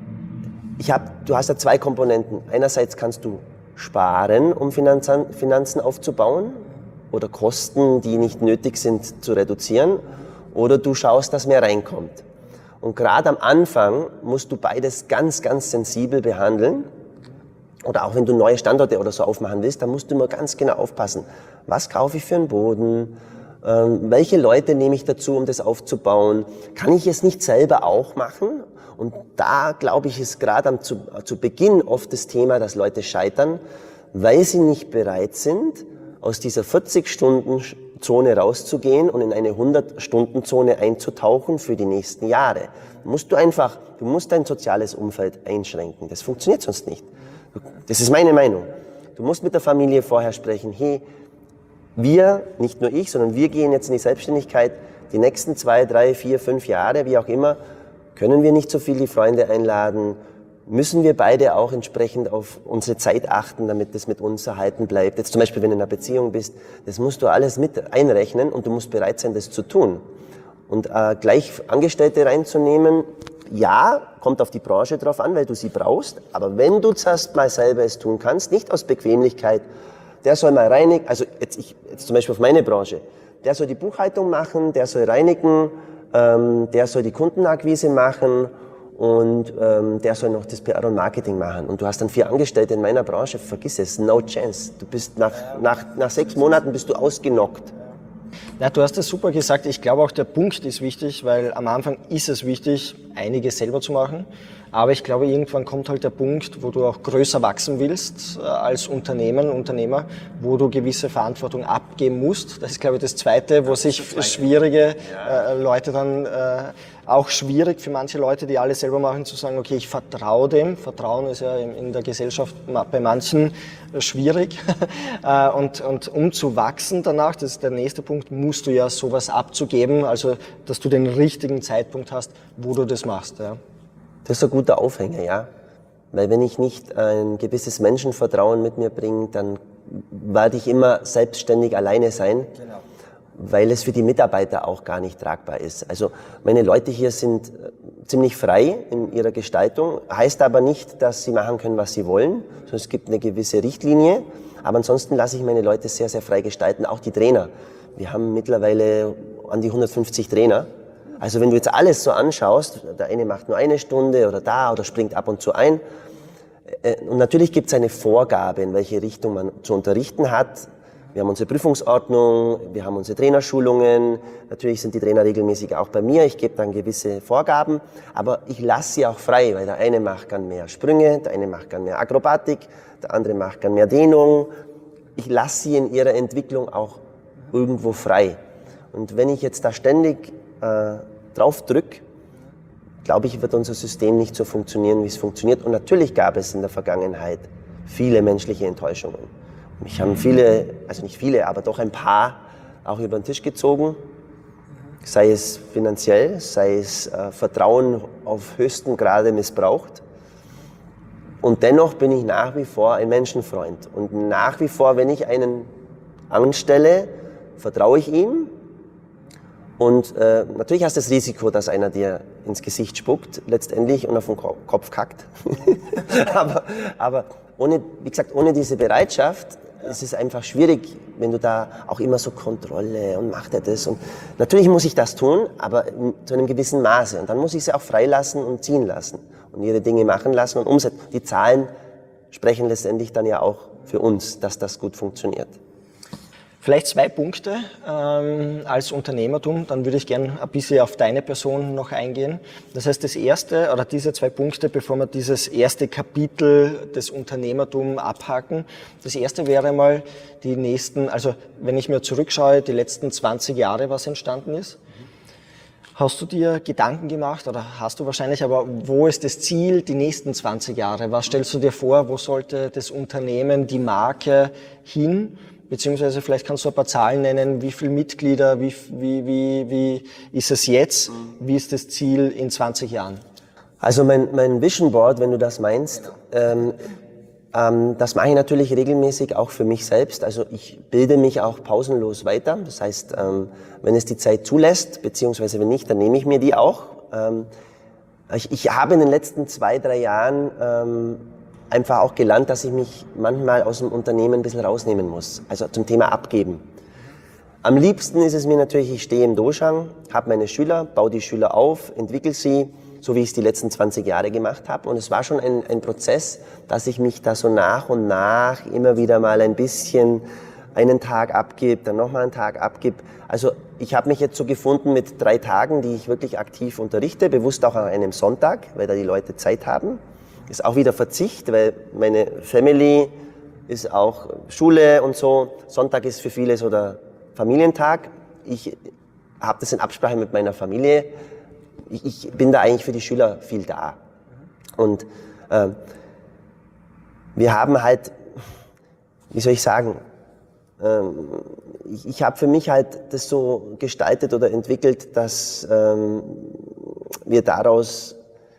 ich hab, du hast da zwei Komponenten. Einerseits kannst du sparen, um Finanzen, Finanzen aufzubauen oder Kosten, die nicht nötig sind, zu reduzieren. Oder du schaust, dass mehr reinkommt. Und gerade am Anfang musst du beides ganz, ganz sensibel behandeln. Oder auch wenn du neue Standorte oder so aufmachen willst, dann musst du immer ganz genau aufpassen. Was kaufe ich für einen Boden? Ähm, welche Leute nehme ich dazu, um das aufzubauen? Kann ich es nicht selber auch machen? Und da, glaube ich, ist gerade am, zu, zu Beginn oft das Thema, dass Leute scheitern, weil sie nicht bereit sind, aus dieser vierzig-Stunden-Zone rauszugehen und in eine hundert-Stunden-Zone einzutauchen für die nächsten Jahre. Musst du einfach, du musst dein soziales Umfeld einschränken. Das funktioniert sonst nicht. Das ist meine Meinung. Du musst mit der Familie vorher sprechen, hey, wir, nicht nur ich, sondern wir gehen jetzt in die Selbstständigkeit, die nächsten zwei, drei, vier, fünf Jahre, wie auch immer, können wir nicht so viel die Freunde einladen, müssen wir beide auch entsprechend auf unsere Zeit achten, damit das mit uns erhalten bleibt. Jetzt zum Beispiel, wenn du in einer Beziehung bist, das musst du alles mit einrechnen und du musst bereit sein, das zu tun. Und äh, gleich Angestellte reinzunehmen, ja, kommt auf die Branche drauf an, weil du sie brauchst, aber wenn du zuerst mal selber es tun kannst, nicht aus Bequemlichkeit, der soll mal reinigen, also jetzt, ich, jetzt zum Beispiel auf meine Branche, der soll die Buchhaltung machen, der soll reinigen, ähm, der soll die Kundenakquise machen und ähm, der soll noch das P R und Marketing machen. Und du hast dann vier Angestellte in meiner Branche, vergiss es, no chance. Du bist nach, nach, nach sechs Monaten bist du ausgenockt. Ja, du hast es super gesagt. Ich glaube auch, der Punkt ist wichtig, weil am Anfang ist es wichtig, einiges selber zu machen. Aber ich glaube, irgendwann kommt halt der Punkt, wo du auch größer wachsen willst äh, als Unternehmen, Unternehmer, wo du gewisse Verantwortung abgeben musst. Das ist, glaube ich, das Zweite, wo sich schwierige äh, Leute dann äh, auch schwierig für manche Leute, die alles selber machen, zu sagen, okay, ich vertraue dem. Vertrauen ist ja in, in der Gesellschaft bei manchen äh, schwierig. äh, und, und um zu wachsen danach, das ist der nächste Punkt, musst du ja sowas abzugeben, also dass du den richtigen Zeitpunkt hast, wo du das machst. Ja. Das ist ein guter Aufhänger, ja. Weil wenn ich nicht ein gewisses Menschenvertrauen mit mir bringe, dann werde ich immer selbstständig alleine sein, genau. Weil es für die Mitarbeiter auch gar nicht tragbar ist. Also meine Leute hier sind ziemlich frei in ihrer Gestaltung, heißt aber nicht, dass sie machen können, was sie wollen, sondern es gibt eine gewisse Richtlinie. Aber ansonsten lasse ich meine Leute sehr, sehr frei gestalten, auch die Trainer. Wir haben mittlerweile an die hundertfünfzig Trainer. Also wenn du jetzt alles so anschaust, der eine macht nur eine Stunde oder da oder springt ab und zu ein. Und natürlich gibt es eine Vorgabe, in welche Richtung man zu unterrichten hat. Wir haben unsere Prüfungsordnung, wir haben unsere Trainerschulungen. Natürlich sind die Trainer regelmäßig auch bei mir. Ich gebe dann gewisse Vorgaben, aber ich lasse sie auch frei, weil der eine macht gern mehr Sprünge, der eine macht gern mehr Akrobatik, der andere macht gern mehr Dehnung. Ich lasse sie in ihrer Entwicklung auch irgendwo frei. Und wenn ich jetzt da ständig äh, drauf drücke, glaube ich, wird unser System nicht so funktionieren, wie es funktioniert. Und natürlich gab es in der Vergangenheit viele menschliche Enttäuschungen. Mich haben viele, also nicht viele, aber doch ein paar auch über den Tisch gezogen. Sei es finanziell, sei es äh, Vertrauen auf höchstem Grade missbraucht. Und dennoch bin ich nach wie vor ein Menschenfreund. Und nach wie vor, wenn ich einen anstelle, vertraue ich ihm. Und äh, natürlich hast du das Risiko, dass einer dir ins Gesicht spuckt, letztendlich, und auf den Kopf kackt. aber aber ohne, wie gesagt, ohne diese Bereitschaft ist es einfach schwierig, wenn du da auch immer so Kontrolle und macht er das. Und natürlich muss ich das tun, aber zu einem gewissen Maße. Und dann muss ich sie auch freilassen und ziehen lassen und ihre Dinge machen lassen und umsetzen. Die Zahlen sprechen letztendlich dann ja auch für uns, dass das gut funktioniert. Vielleicht zwei Punkte ähm, als Unternehmertum, dann würde ich gerne ein bisschen auf deine Person noch eingehen. Das heißt, das erste, oder diese zwei Punkte, bevor wir dieses erste Kapitel des Unternehmertums abhaken. Das erste wäre mal die nächsten, also wenn ich mir zurückschaue, die letzten zwanzig Jahre, was entstanden ist. Hast du dir Gedanken gemacht oder hast du wahrscheinlich, aber wo ist das Ziel die nächsten zwanzig Jahre? Was stellst du dir vor, wo sollte das Unternehmen, die Marke hin? Beziehungsweise vielleicht kannst du ein paar Zahlen nennen, wie viele Mitglieder, wie, wie, wie, wie ist es jetzt, wie ist das Ziel in zwanzig Jahren? Also mein, mein Vision Board, wenn du das meinst, ähm, ähm, das mache ich natürlich regelmäßig auch für mich selbst. Also ich bilde mich auch pausenlos weiter. Das heißt, ähm, wenn es die Zeit zulässt, beziehungsweise wenn nicht, dann nehme ich mir die auch. Ähm, ich, ich habe in den letzten zwei, drei Jahren ähm, einfach auch gelernt, dass ich mich manchmal aus dem Unternehmen ein bisschen rausnehmen muss. Also zum Thema Abgeben. Am liebsten ist es mir natürlich, ich stehe im Doshang, habe meine Schüler, baue die Schüler auf, entwickle sie, so wie ich es die letzten zwanzig Jahre gemacht habe. Und es war schon ein, ein Prozess, dass ich mich da so nach und nach immer wieder mal ein bisschen einen Tag abgib, dann nochmal einen Tag abgib. Also ich habe mich jetzt so gefunden mit drei Tagen, die ich wirklich aktiv unterrichte, bewusst auch an einem Sonntag, weil da die Leute Zeit haben. Ist auch wieder Verzicht, weil meine Family ist auch Schule und so. Sonntag ist für viele so der Familientag. Ich habe das in Absprache mit meiner Familie. Ich, ich bin da eigentlich für die Schüler viel da. Und äh, wir haben halt, wie soll ich sagen, ähm, ich, ich habe für mich halt das so gestaltet oder entwickelt, dass ähm, wir daraus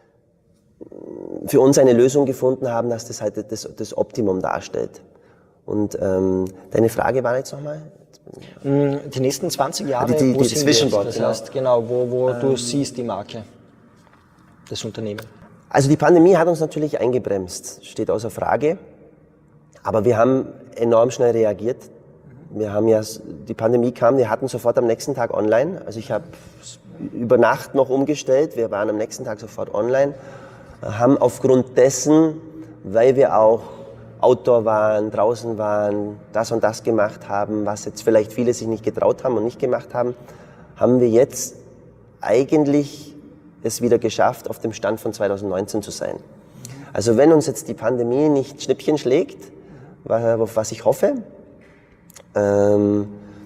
für uns eine Lösung gefunden haben, dass das halt das, das Optimum darstellt. Und ähm, deine Frage war jetzt nochmal? Die nächsten zwanzig Jahre, die, die, wo die sind Vision wir Board, jetzt? Das genau. heißt, genau, wo, wo ähm, du siehst die Marke, das Unternehmen. Also die Pandemie hat uns natürlich eingebremst, steht außer Frage. Aber wir haben enorm schnell reagiert. Wir haben ja, die Pandemie kam, wir hatten sofort am nächsten Tag online. Also ich habe über Nacht noch umgestellt, wir waren am nächsten Tag sofort online. Haben aufgrund dessen, weil wir auch Outdoor waren, draußen waren, das und das gemacht haben, was jetzt vielleicht viele sich nicht getraut haben und nicht gemacht haben, haben wir jetzt eigentlich es wieder geschafft, auf dem Stand von zweitausendneunzehn zu sein. Also wenn uns jetzt die Pandemie nicht Schnippchen schlägt, auf was ich hoffe, ähm,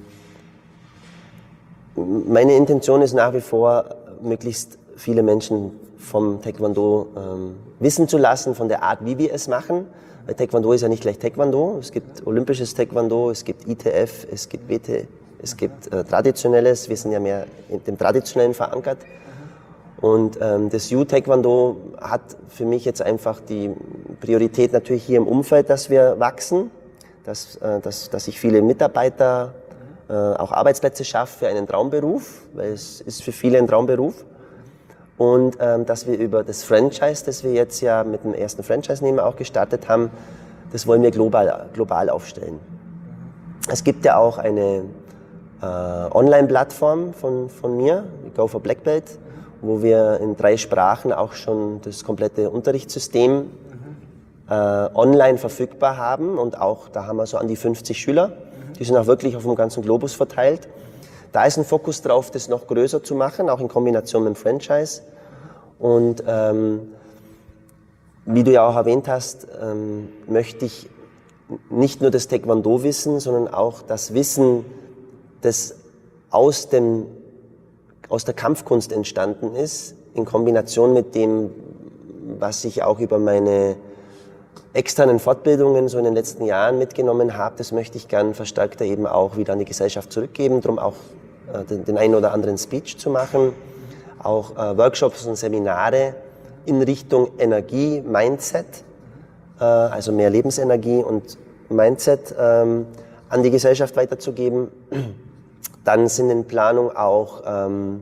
meine Intention ist nach wie vor, möglichst viele Menschen vom Taekwondo ähm, wissen zu lassen, von der Art, wie wir es machen. Weil Taekwondo ist ja nicht gleich Taekwondo. Es gibt olympisches Taekwondo, es gibt I T F, es gibt B T, es gibt äh, traditionelles. Wir sind ja mehr in dem Traditionellen verankert. Und ähm, das Youth-Taekwondo hat für mich jetzt einfach die Priorität natürlich hier im Umfeld, dass wir wachsen, dass, äh, dass, dass ich viele Mitarbeiter, äh, auch Arbeitsplätze schaffe für einen Traumberuf, weil es ist für viele ein Traumberuf. Und ähm, dass wir über das Franchise, das wir jetzt ja mit dem ersten Franchise-Nehmer auch gestartet haben, das wollen wir global, global aufstellen. Es gibt ja auch eine äh, Online-Plattform von, von mir, Go for Black Belt, wo wir in drei Sprachen auch schon das komplette Unterrichtssystem äh, online verfügbar haben. Und auch da haben wir so an die fünfzig Schüler, die sind auch wirklich auf dem ganzen Globus verteilt. Da ist ein Fokus drauf, das noch größer zu machen, auch in Kombination mit dem Franchise. Und ähm, wie du ja auch erwähnt hast, ähm, möchte ich nicht nur das Taekwondo wissen, sondern auch das Wissen, das aus, dem, aus der Kampfkunst entstanden ist, in Kombination mit dem, was ich auch über meine externen Fortbildungen so in den letzten Jahren mitgenommen habe, das möchte ich gern verstärkter eben auch wieder an die Gesellschaft zurückgeben, darum auch äh, den, den einen oder anderen Speech zu machen, auch äh, Workshops und Seminare in Richtung Energie, Mindset, äh, also mehr Lebensenergie und Mindset ähm, an die Gesellschaft weiterzugeben. Dann sind in Planung auch ähm,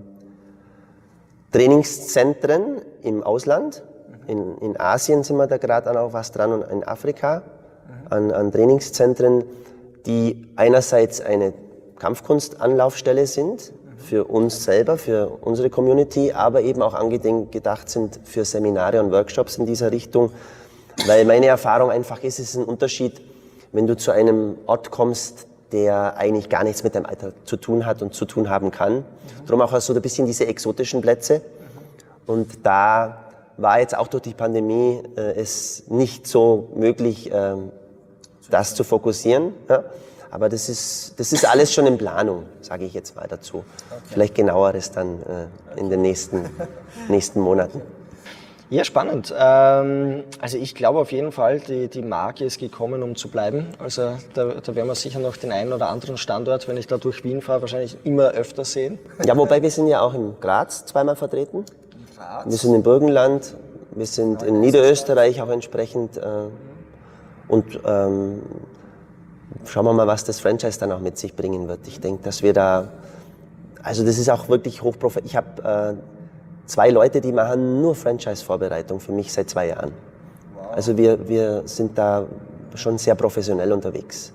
Trainingszentren im Ausland. In, in Asien sind wir da gerade an auch was dran und in Afrika an, an Trainingszentren, die einerseits eine Kampfkunstanlaufstelle sind für uns selber, für unsere Community, aber eben auch angedacht sind für Seminare und Workshops in dieser Richtung, weil meine Erfahrung einfach ist, es ist ein Unterschied, wenn du zu einem Ort kommst, der eigentlich gar nichts mit deinem Alter zu tun hat und zu tun haben kann. Darum auch so ein bisschen diese exotischen Plätze. Und da war jetzt auch durch die Pandemie äh, es nicht so möglich, äh, das zu fokussieren. Ja. aber das ist, das ist alles schon in Planung, sage ich jetzt mal dazu. Okay. Vielleicht genaueres dann äh, in den nächsten, nächsten Monaten. Ja, spannend. Ähm, also ich glaube auf jeden Fall, die, die Marke ist gekommen, um zu bleiben. Also da, da werden wir sicher noch den einen oder anderen Standort, wenn ich da durch Wien fahre, wahrscheinlich immer öfter sehen. Ja, wobei wir sind ja auch in Graz zweimal vertreten. In Graz? Wir sind im Burgenland, wir sind in Niederösterreich auch entsprechend. Äh, und ähm, schauen wir mal, was das Franchise dann auch mit sich bringen wird. Ich denke, dass wir da, also das ist auch wirklich hochprofessionell. Ich habe äh, zwei Leute, die machen nur Franchise-Vorbereitung für mich seit zwei Jahren. Wow. Also wir, wir sind da schon sehr professionell unterwegs.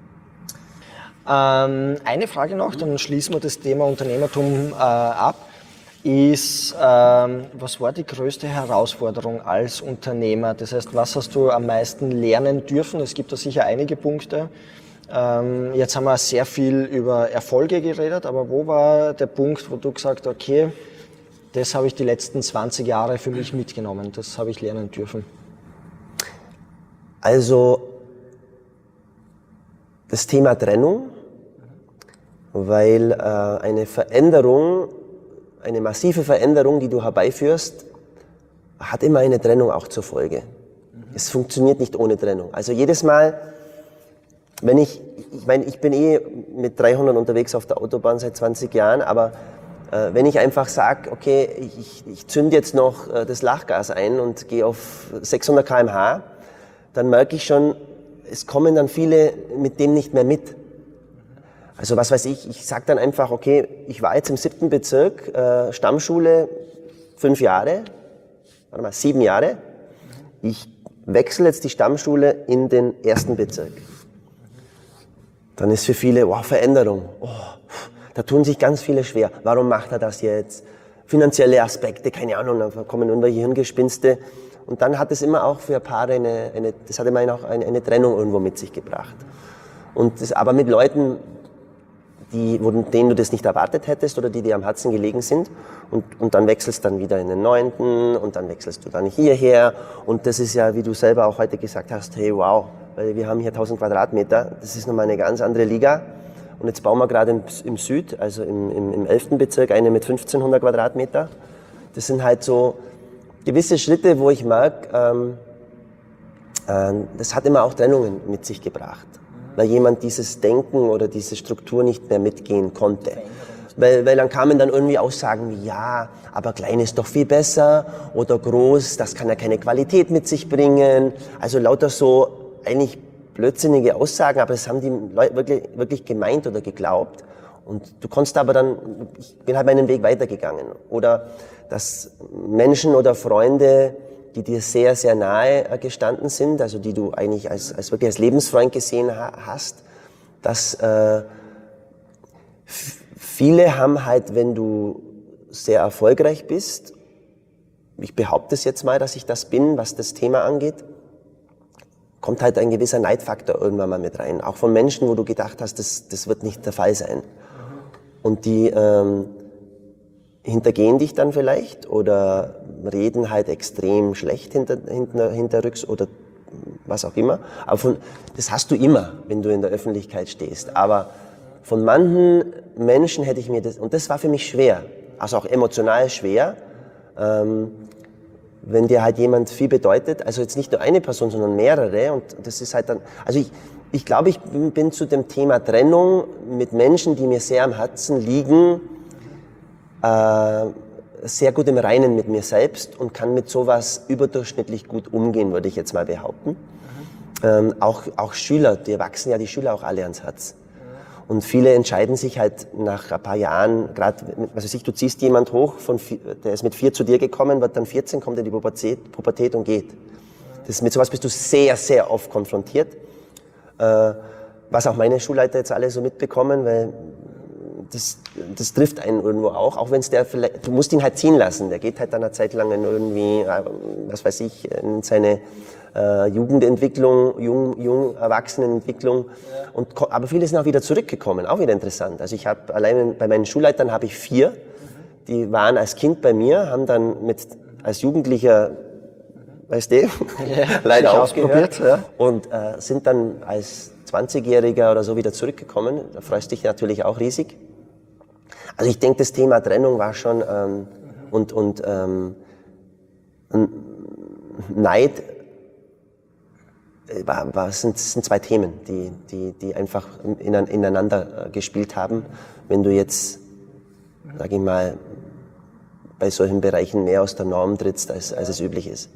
Ähm, eine Frage noch, dann schließen wir das Thema Unternehmertum äh, ab. Ist, ähm, was war die größte Herausforderung als Unternehmer? Das heißt, was hast du am meisten lernen dürfen? Es gibt da sicher einige Punkte. Ähm, jetzt haben wir sehr viel über Erfolge geredet, aber wo war der Punkt, wo du gesagt hast, okay, das habe ich die letzten zwanzig Jahre für mich mitgenommen, das habe ich lernen dürfen? Also das Thema Trennung, weil äh, eine Veränderung, eine massive Veränderung, die du herbeiführst, hat immer eine Trennung auch zur Folge. Mhm. Es funktioniert nicht ohne Trennung. Also jedes Mal, wenn ich, ich meine, ich bin eh mit dreihundert unterwegs auf der Autobahn seit zwanzig Jahren, aber äh, wenn ich einfach sage, okay, ich, ich zünde jetzt noch äh, das Lachgas ein und gehe auf sechshundert Kilometer pro Stunde, dann merke ich schon, es kommen dann viele mit dem nicht mehr mit. Also was weiß ich, ich sage dann einfach, okay, ich war jetzt im siebten Bezirk, äh, Stammschule, fünf Jahre, warte mal, sieben Jahre. Ich wechsle jetzt die Stammschule in den ersten Bezirk. Dann ist für viele, wow, Veränderung. Oh, da tun sich ganz viele schwer. Warum macht er das jetzt? Finanzielle Aspekte, keine Ahnung, da kommen irgendwelche Hirngespinste. Und dann hat es immer auch für Paare eine, eine das hat immer auch eine, eine Trennung irgendwo mit sich gebracht. Und das, aber mit Leuten, die, wo, denen du das nicht erwartet hättest oder die dir am Herzen gelegen sind. Und, und dann wechselst dann wieder in den neunten und dann wechselst du dann hierher. Und das ist ja, wie du selber auch heute gesagt hast, hey, wow, weil wir haben hier tausend Quadratmeter, das ist nochmal eine ganz andere Liga. Und jetzt bauen wir gerade im, im Süd, also im, im, im elften Bezirk, eine mit fünfzehnhundert Quadratmeter. Das sind halt so gewisse Schritte, wo ich merke, ähm, äh, das hat immer auch Trennungen mit sich gebracht. Weil jemand dieses Denken oder diese Struktur nicht mehr mitgehen konnte. Weil, weil dann kamen dann irgendwie Aussagen wie, ja, aber klein ist doch viel besser oder groß, das kann ja keine Qualität mit sich bringen. Also lauter so eigentlich blödsinnige Aussagen, aber das haben die Leute wirklich, wirklich gemeint oder geglaubt. Und du konntest aber dann, ich bin halt meinen Weg weitergegangen. Oder dass Menschen oder Freunde, die dir sehr, sehr nahe gestanden sind, also die du eigentlich als, als wirklich als Lebensfreund gesehen hast, dass äh, viele haben halt, wenn du sehr erfolgreich bist, ich behaupte es jetzt mal, dass ich das bin, was das Thema angeht, kommt halt ein gewisser Neidfaktor irgendwann mal mit rein. Auch von Menschen, wo du gedacht hast, das, das wird nicht der Fall sein. Und die ähm, hintergehen dich dann vielleicht oder reden halt extrem schlecht hinter, hinter, hinterrücks oder was auch immer. Aber von, das hast du immer, wenn du in der Öffentlichkeit stehst. Aber von manchen Menschen hätte ich mir das, und das war für mich schwer, also auch emotional schwer, ähm, wenn dir halt jemand viel bedeutet, also jetzt nicht nur eine Person, sondern mehrere, und das ist halt dann, also ich, ich glaube, ich bin, bin zu dem Thema Trennung mit Menschen, die mir sehr am Herzen liegen, äh, sehr gut im Reinen mit mir selbst und kann mit sowas überdurchschnittlich gut umgehen, würde ich jetzt mal behaupten. Mhm. Ähm, auch, auch Schüler, die wachsen ja die Schüler auch alle ans Herz. Und viele entscheiden sich halt nach ein paar Jahren, gerade, was weiß ich, du ziehst jemand hoch, von, der ist mit vier zu dir gekommen, wird dann vierzehn, kommt in die Pubertät, Pubertät und geht. Das, mit sowas bist du sehr, sehr oft konfrontiert. Äh, was auch meine Schulleiter jetzt alle so mitbekommen, weil das, das trifft einen irgendwo auch, auch wenn es der vielleicht, du musst ihn halt ziehen lassen, der geht halt dann eine Zeit lang in irgendwie, was weiß ich, in seine äh, Jugendentwicklung, jung, jung Erwachsenenentwicklung. Ja. Und, aber viele sind auch wieder zurückgekommen, auch wieder interessant. Also ich habe allein bei meinen Schulleitern habe ich vier, die waren als Kind bei mir, haben dann mit als Jugendlicher, weißt du, ja, leider ausprobiert, ja. Und äh, sind dann als zwanzigjähriger oder so wieder zurückgekommen. Da freust du dich natürlich auch riesig. Also ich denke, das Thema Trennung war schon ähm, und, und ähm, Neid war, war, sind, sind zwei Themen, die, die, die einfach ineinander gespielt haben. Wenn du jetzt, sag ich mal, bei solchen Bereichen mehr aus der Norm trittst, als, als es üblich ist.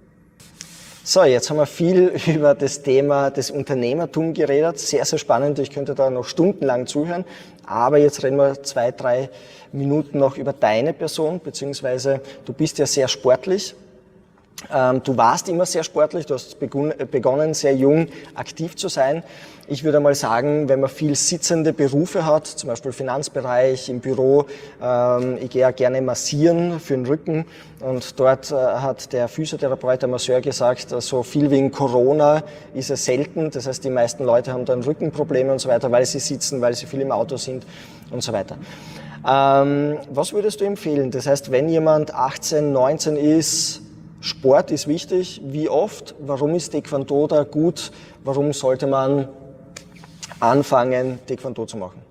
So, jetzt haben wir viel über das Thema des Unternehmertum geredet. Sehr, sehr spannend. Ich könnte da noch stundenlang zuhören. Aber jetzt reden wir zwei, drei Minuten noch über deine Person, beziehungsweise du bist ja sehr sportlich. Ähm, du warst immer sehr sportlich, du hast begonnen, sehr jung aktiv zu sein. Ich würde mal sagen, wenn man viel sitzende Berufe hat, zum Beispiel Finanzbereich, im Büro, ähm, ich gehe ja gerne massieren für den Rücken und dort äh, hat der Physiotherapeut, der Masseur gesagt, so viel wegen Corona ist es selten. Das heißt, die meisten Leute haben dann Rückenprobleme und so weiter, weil sie sitzen, weil sie viel im Auto sind und so weiter. Ähm, was würdest du empfehlen? Das heißt, wenn jemand achtzehn, neunzehn ist, Sport ist wichtig. Wie oft? Warum ist Taekwondo da gut? Warum sollte man anfangen, Taekwondo zu machen?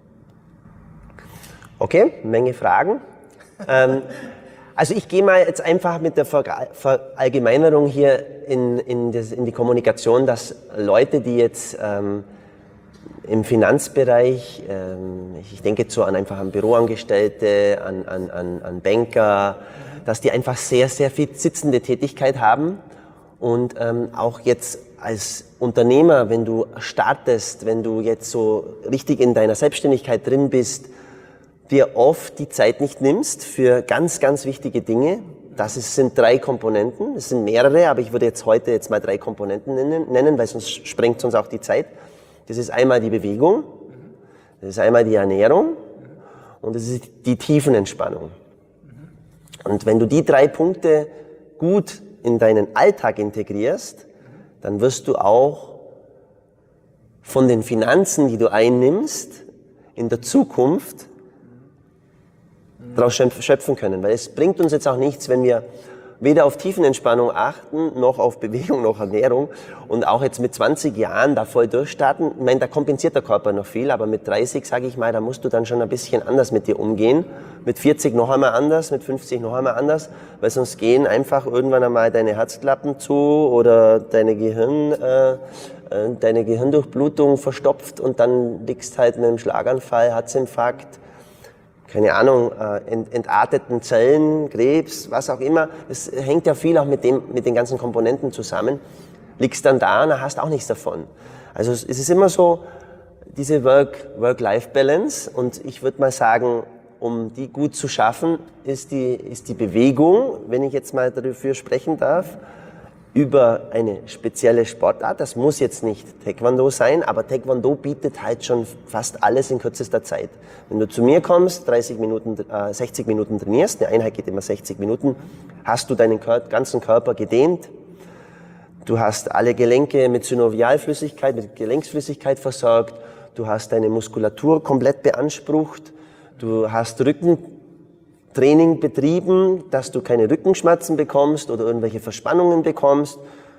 Okay, Menge Fragen. ähm, also ich gehe mal jetzt einfach mit der Verallgemeinerung hier in, in, das, in die Kommunikation, dass Leute, die jetzt ähm, im Finanzbereich, ähm, ich denke jetzt so an einfach an Büroangestellte, an, an, an, an Banker, dass die einfach sehr, sehr viel sitzende Tätigkeit haben und ähm, auch jetzt als Unternehmer, wenn du startest, wenn du jetzt so richtig in deiner Selbstständigkeit drin bist, dir oft die Zeit nicht nimmst für ganz, ganz wichtige Dinge. Das ist, sind drei Komponenten, es sind mehrere, aber ich würde jetzt heute jetzt mal drei Komponenten nennen, nennen, weil sonst sprengt uns auch die Zeit. Das ist einmal die Bewegung, das ist einmal die Ernährung und das ist die Tiefenentspannung. Und wenn du die drei Punkte gut in deinen Alltag integrierst, dann wirst du auch von den Finanzen, die du einnimmst, in der Zukunft daraus schöpfen können. Weil es bringt uns jetzt auch nichts, wenn wir weder auf Tiefenentspannung achten, noch auf Bewegung, noch Ernährung und auch jetzt mit zwanzig Jahren da voll durchstarten. Ich meine, da kompensiert der Körper noch viel, aber mit dreißig, sage ich mal, da musst du dann schon ein bisschen anders mit dir umgehen. Mit vierzig noch einmal anders, mit fünfzig noch einmal anders, weil sonst gehen einfach irgendwann einmal deine Herzklappen zu oder deine Gehirn, äh, deine Gehirndurchblutung verstopft und dann liegst halt mit einem Schlaganfall, Herzinfarkt, keine Ahnung, entarteten Zellen, Krebs, was auch immer. Es hängt ja viel auch mit dem, mit den ganzen Komponenten zusammen. Liegst dann da und hast auch nichts davon. Also es ist immer so, diese Work, Work-Life-Balance und ich würde mal sagen, um die gut zu schaffen, ist die, ist die Bewegung, wenn ich jetzt mal dafür sprechen darf, über eine spezielle Sportart. Das muss jetzt nicht Taekwondo sein, aber Taekwondo bietet halt schon fast alles in kürzester Zeit. Wenn du zu mir kommst, dreißig Minuten, äh, sechzig Minuten trainierst, eine Einheit geht immer sechzig Minuten, hast du deinen Kör- ganzen Körper gedehnt, du hast alle Gelenke mit Synovialflüssigkeit, mit Gelenksflüssigkeit versorgt, du hast deine Muskulatur komplett beansprucht, du hast Rückentraining betrieben, dass du keine Rückenschmerzen bekommst oder irgendwelche Verspannungen bekommst.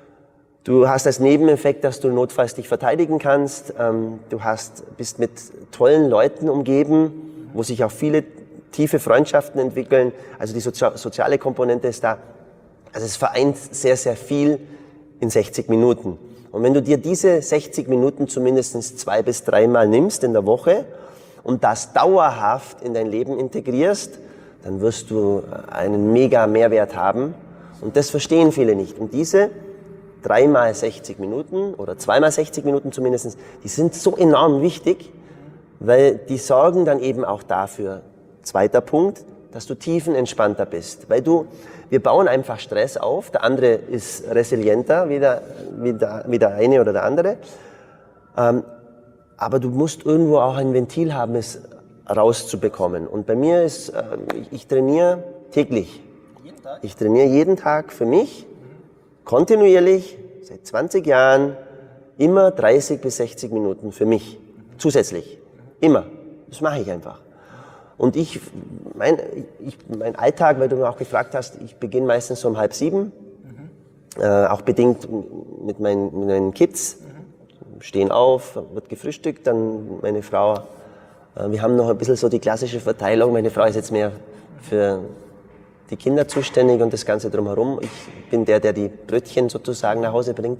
Du hast als Nebeneffekt, dass du notfalls dich verteidigen kannst. Du hast, bist mit tollen Leuten umgeben, wo sich auch viele tiefe Freundschaften entwickeln. Also die soziale Komponente ist da. Also es vereint sehr, sehr viel in sechzig Minuten. Und wenn du dir diese sechzig Minuten zumindest zwei bis dreimal nimmst in der Woche und das dauerhaft in dein Leben integrierst, dann wirst du einen mega Mehrwert haben. Und das verstehen viele nicht. Und diese dreimal sechzig Minuten oder zweimal sechzig Minuten zumindest, die sind so enorm wichtig, weil die sorgen dann eben auch dafür, zweiter Punkt, dass du tiefenentspannter bist. Weil du, wir bauen einfach Stress auf, der andere ist resilienter wie der, wie der, wie der eine oder der andere. Ähm, aber du musst irgendwo auch ein Ventil haben, es rauszubekommen. Und bei mir ist, äh, ich, ich trainiere täglich. Jeden Tag? Ich trainiere jeden Tag für mich, kontinuierlich, seit zwanzig Jahren, immer dreißig bis sechzig Minuten für mich, zusätzlich. Immer. Das mache ich einfach. Und ich, mein, ich, mein Alltag, weil du mir auch gefragt hast, ich beginne meistens so um halb sieben, mhm. äh, auch bedingt mit meinen, mit meinen Kids. Mhm. stehen auf, wird gefrühstückt, dann meine Frau, äh, wir haben noch ein bisschen so die klassische Verteilung, meine Frau ist jetzt mehr für die Kinder zuständig und das Ganze drumherum. Ich bin der, der die Brötchen sozusagen nach Hause bringt.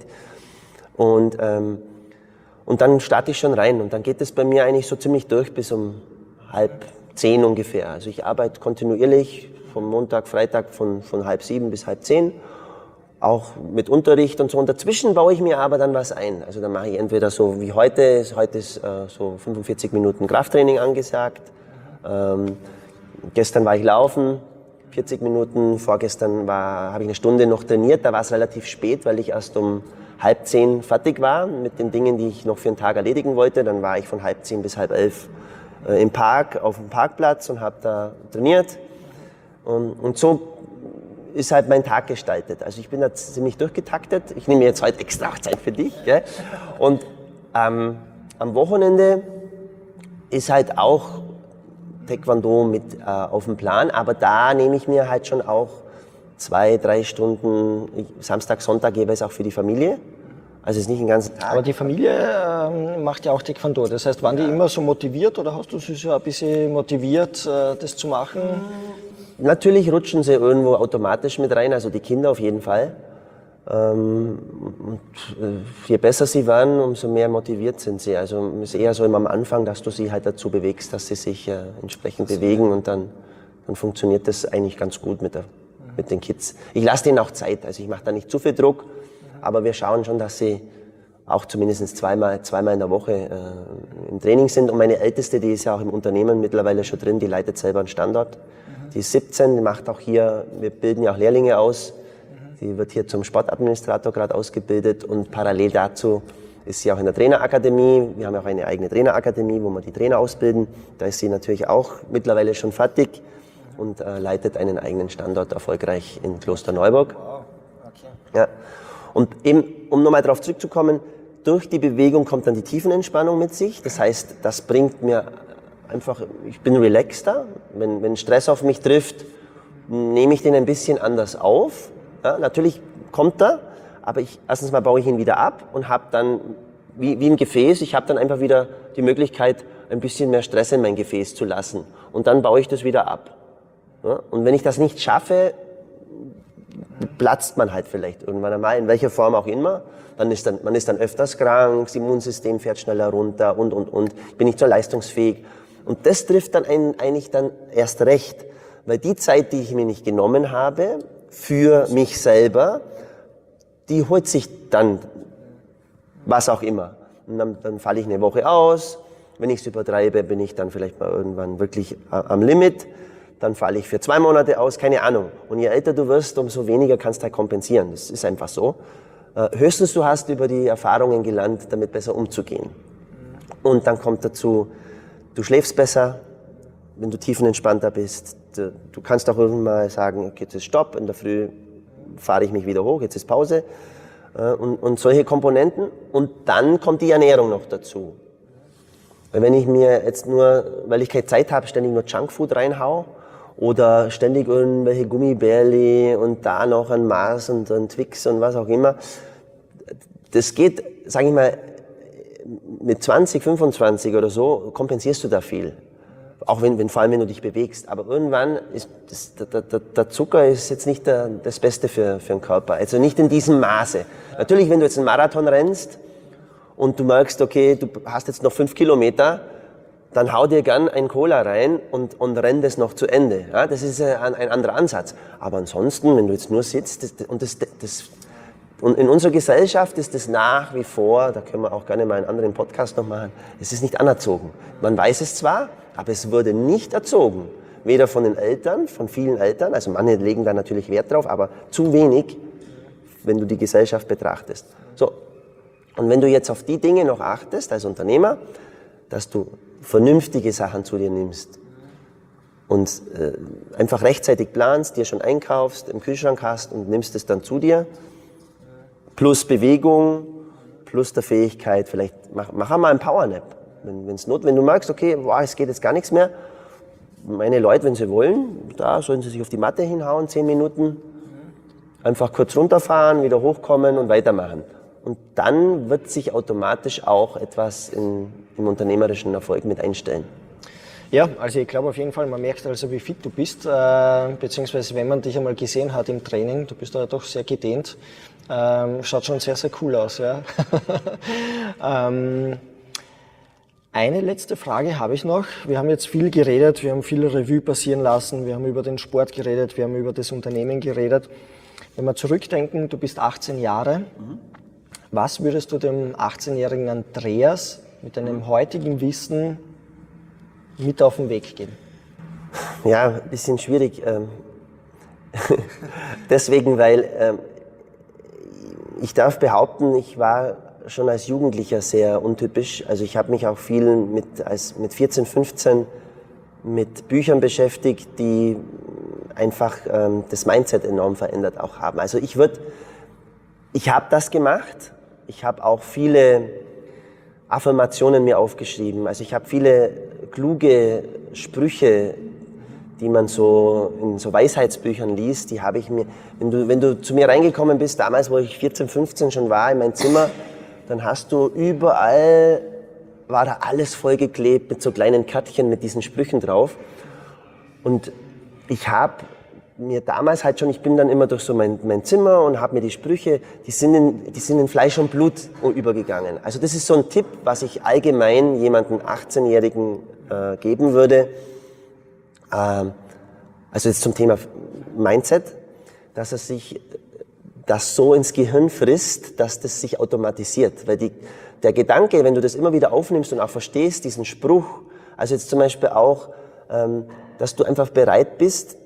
Und, ähm, und dann starte ich schon rein und dann geht es bei mir eigentlich so ziemlich durch bis um halb zehn ungefähr. Also ich arbeite kontinuierlich vom Montag, Freitag von, von halb sieben bis halb zehn, auch mit Unterricht und so. Und dazwischen baue ich mir aber dann was ein. Also dann mache ich entweder so wie heute, heute ist äh, so fünfundvierzig Minuten Krafttraining angesagt. Ähm, gestern war ich laufen, vierzig Minuten, vorgestern war, habe ich eine Stunde noch trainiert, da war es relativ spät, weil ich erst um halb zehn fertig war mit den Dingen, die ich noch für den Tag erledigen wollte. Dann war ich von halb zehn bis halb elf äh, im Park, auf dem Parkplatz und habe da trainiert. Und, und so ist halt mein Tag gestaltet. Also ich bin da ziemlich durchgetaktet. Ich nehme jetzt heute extra auch Zeit für dich. Gell? Und ähm, am Wochenende ist halt auch Taekwondo mit äh, auf dem Plan, aber da nehme ich mir halt schon auch zwei, drei Stunden, ich, Samstag, Sonntag gebe es auch für die Familie. Also es ist nicht den ganzen Tag. Aber die Familie ähm, macht ja auch Taekwondo. Das heißt, waren die immer so motiviert oder hast du sie so ein bisschen motiviert, äh, das zu machen? Natürlich rutschen sie irgendwo automatisch mit rein, also die Kinder auf jeden Fall. Ähm, und äh, je besser sie werden, umso mehr motiviert sind sie. Also es ist eher so immer am Anfang, dass du sie halt dazu bewegst, dass sie sich äh, entsprechend bewegen und dann, dann funktioniert das eigentlich ganz gut mit, der, mit den Kids. Ich lasse denen auch Zeit, also ich mache da nicht zu viel Druck, aber wir schauen schon, dass sie auch zumindest zweimal, zweimal in der Woche äh, im Training sind. Und meine Älteste, die ist ja auch im Unternehmen mittlerweile schon drin, die leitet selber einen Standort. Die ist siebzehn, die macht auch hier, wir bilden ja auch Lehrlinge aus. Die wird hier zum Sportadministrator gerade ausgebildet und parallel dazu ist sie auch in der Trainerakademie. Wir haben auch eine eigene Trainerakademie, wo wir die Trainer ausbilden. Da ist sie natürlich auch mittlerweile schon fertig und äh, leitet einen eigenen Standort erfolgreich in Klosterneuburg. Wow, okay. Ja. Und eben, um nochmal darauf zurückzukommen, durch die Bewegung kommt dann die Tiefenentspannung mit sich. Das heißt, das bringt mir einfach, ich bin relaxter. Wenn, wenn Stress auf mich trifft, nehme ich den ein bisschen anders auf. Ja, natürlich kommt er, aber ich, erstens mal baue ich ihn wieder ab und habe dann, wie, wie ein Gefäß, ich habe dann einfach wieder die Möglichkeit, ein bisschen mehr Stress in mein Gefäß zu lassen. Und dann baue ich das wieder ab. Ja, und wenn ich das nicht schaffe, platzt man halt vielleicht irgendwann einmal, in welcher Form auch immer. Dann ist dann, man ist dann öfters krank, das Immunsystem fährt schneller runter und, und, und. Ich bin nicht so leistungsfähig. Und das trifft dann einen, eigentlich dann erst recht. Weil die Zeit, die ich mir nicht genommen habe, für mich selber, die holt sich dann was auch immer. Und dann, dann falle ich eine Woche aus. Wenn ich es übertreibe, bin ich dann vielleicht mal irgendwann wirklich am Limit. Dann falle ich für zwei Monate aus, keine Ahnung. Und je älter du wirst, umso weniger kannst du halt kompensieren. Das ist einfach so. Höchstens du hast über die Erfahrungen gelernt, damit besser umzugehen. Und dann kommt dazu, du schläfst besser, wenn du tiefenentspannter bist. Du kannst auch irgendwann mal sagen, okay, jetzt ist Stopp, in der Früh fahre ich mich wieder hoch, jetzt ist Pause. Und, und solche Komponenten. Und dann kommt die Ernährung noch dazu. Weil wenn ich mir jetzt nur, weil ich keine Zeit habe, ständig nur Junkfood reinhau oder ständig irgendwelche Gummibärli und da noch ein Mars und ein Twix und was auch immer, das geht, sage ich mal, mit zwanzig, fünfundzwanzig oder so kompensierst du da viel. Auch wenn, wenn, vor allem wenn du dich bewegst. Aber irgendwann ist das, der, der, der Zucker ist jetzt nicht der, das Beste für, für den Körper. Also nicht in diesem Maße. Natürlich, wenn du jetzt einen Marathon rennst und du merkst, okay, du hast jetzt noch fünf Kilometer, dann hau dir gern ein Cola rein und, und renn das noch zu Ende. Ja, das ist ein, ein anderer Ansatz. Aber ansonsten, wenn du jetzt nur sitzt, das, und, das, das, und in unserer Gesellschaft ist das nach wie vor, da können wir auch gerne mal einen anderen Podcast noch machen, es ist nicht anerzogen. Man weiß es zwar, aber es wurde nicht erzogen. Weder von den Eltern, von vielen Eltern, also manche legen da natürlich Wert drauf, aber zu wenig, wenn du die Gesellschaft betrachtest. So. Und wenn du jetzt auf die Dinge noch achtest, als Unternehmer, dass du vernünftige Sachen zu dir nimmst und äh, einfach rechtzeitig planst, dir schon einkaufst, im Kühlschrank hast und nimmst es dann zu dir, plus Bewegung, plus der Fähigkeit, vielleicht mach, mach einmal einen Powernap. Wenn, wenn's not, wenn du merkst, okay, boah, es geht jetzt gar nichts mehr, meine Leute, wenn sie wollen, da sollen sie sich auf die Matte hinhauen, zehn Minuten, einfach kurz runterfahren, wieder hochkommen und weitermachen. und dann wird sich automatisch auch etwas in, im unternehmerischen Erfolg mit einstellen. Ja, also ich glaube auf jeden Fall, man merkt also, wie fit du bist, äh, beziehungsweise wenn man dich einmal gesehen hat im Training, du bist da doch sehr gedehnt, ähm, schaut schon sehr, sehr cool aus. Ja. ähm, Eine letzte Frage habe ich noch. Wir haben jetzt viel geredet, wir haben viel Revue passieren lassen, wir haben über den Sport geredet, wir haben über das Unternehmen geredet. Wenn wir zurückdenken, du bist achtzehn Jahre, mhm. was würdest du dem achtzehnjährigen Andreas mit deinem heutigen Wissen mit auf den Weg geben? Ja, ein bisschen schwierig. Ähm, deswegen, weil ähm, ich darf behaupten, ich war schon als Jugendlicher sehr untypisch. Also ich habe mich auch viel mit, als, mit vierzehn, fünfzehn mit Büchern beschäftigt, die einfach ähm, das Mindset enorm verändert auch haben. Also ich würde, ich habe das gemacht. Ich habe auch viele Affirmationen mir aufgeschrieben. Also ich habe viele kluge Sprüche, die man so in so Weisheitsbüchern liest, die habe ich mir, wenn du, wenn du zu mir reingekommen bist, damals, wo ich vierzehn, fünfzehn schon war, in mein Zimmer, dann hast du überall, war da alles vollgeklebt mit so kleinen Kärtchen mit diesen Sprüchen drauf. Und ich habe mir damals halt schon, ich bin dann immer durch so mein, mein Zimmer und habe mir die Sprüche, die sind, in, die sind in Fleisch und Blut übergegangen. Also das ist so ein Tipp, was ich allgemein jemandem achtzehnjährigen äh, geben würde. Ähm, also jetzt zum Thema Mindset, dass er sich das so ins Gehirn frisst, dass das sich automatisiert. Weil die, der Gedanke, wenn du das immer wieder aufnimmst und auch verstehst, diesen Spruch, also jetzt zum Beispiel auch, ähm, dass du einfach bereit bist,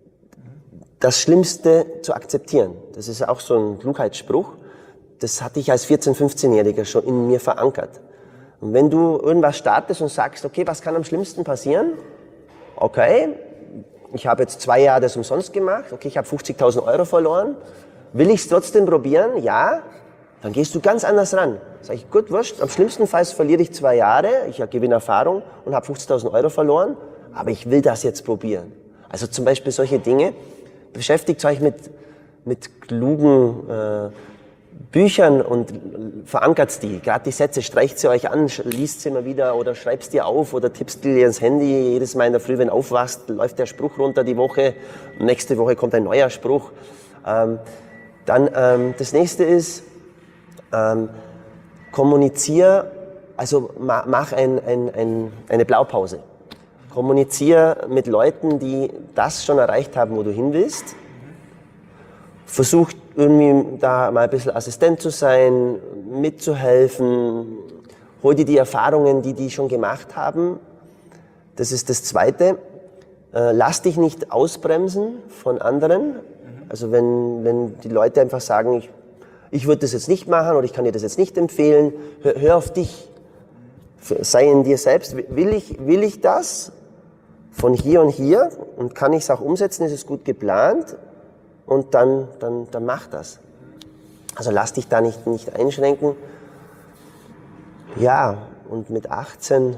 das Schlimmste zu akzeptieren. Das ist auch so ein Klugheitsspruch. Das hatte ich als vierzehn-, fünfzehnjähriger schon in mir verankert. Und wenn du irgendwas startest und sagst, okay, was kann am schlimmsten passieren? Okay, ich habe jetzt zwei Jahre das umsonst gemacht, okay, ich habe fünfzigtausend Euro verloren. Will ich es trotzdem probieren? Ja. Dann gehst du ganz anders ran. Sag ich, gut, wurscht, am schlimmsten Fall verliere ich zwei Jahre, ich gewinne Erfahrung und habe fünfzigtausend Euro verloren, aber ich will das jetzt probieren. Also zum Beispiel solche Dinge. Beschäftigt euch mit, mit klugen äh, Büchern und verankert die. Gerade die Sätze, streicht sie euch an, liest sie immer wieder oder schreibt dir auf oder tippst dir ins Handy. Jedes Mal in der Früh, wenn du aufwachst, läuft der Spruch runter die Woche. Nächste Woche kommt ein neuer Spruch. Ähm, dann ähm, das nächste ist, ähm, kommunizier, also ma, mach ein, ein, ein, eine Blaupause. Kommunizier mit Leuten, die das schon erreicht haben, wo du hin willst. Versuch irgendwie da mal ein bisschen Assistent zu sein, mitzuhelfen. Hol dir die Erfahrungen, die die schon gemacht haben. Das ist das Zweite. Äh, lass dich nicht ausbremsen von anderen. Also wenn, wenn die Leute einfach sagen, ich, ich würde das jetzt nicht machen oder ich kann dir das jetzt nicht empfehlen, hör, hör auf dich. Sei in dir selbst. Will ich, will ich das? Von hier und hier und kann ich es auch umsetzen, ist es gut geplant und dann, dann, dann mach das. Also lass dich da nicht, nicht einschränken. Ja, und mit achtzehn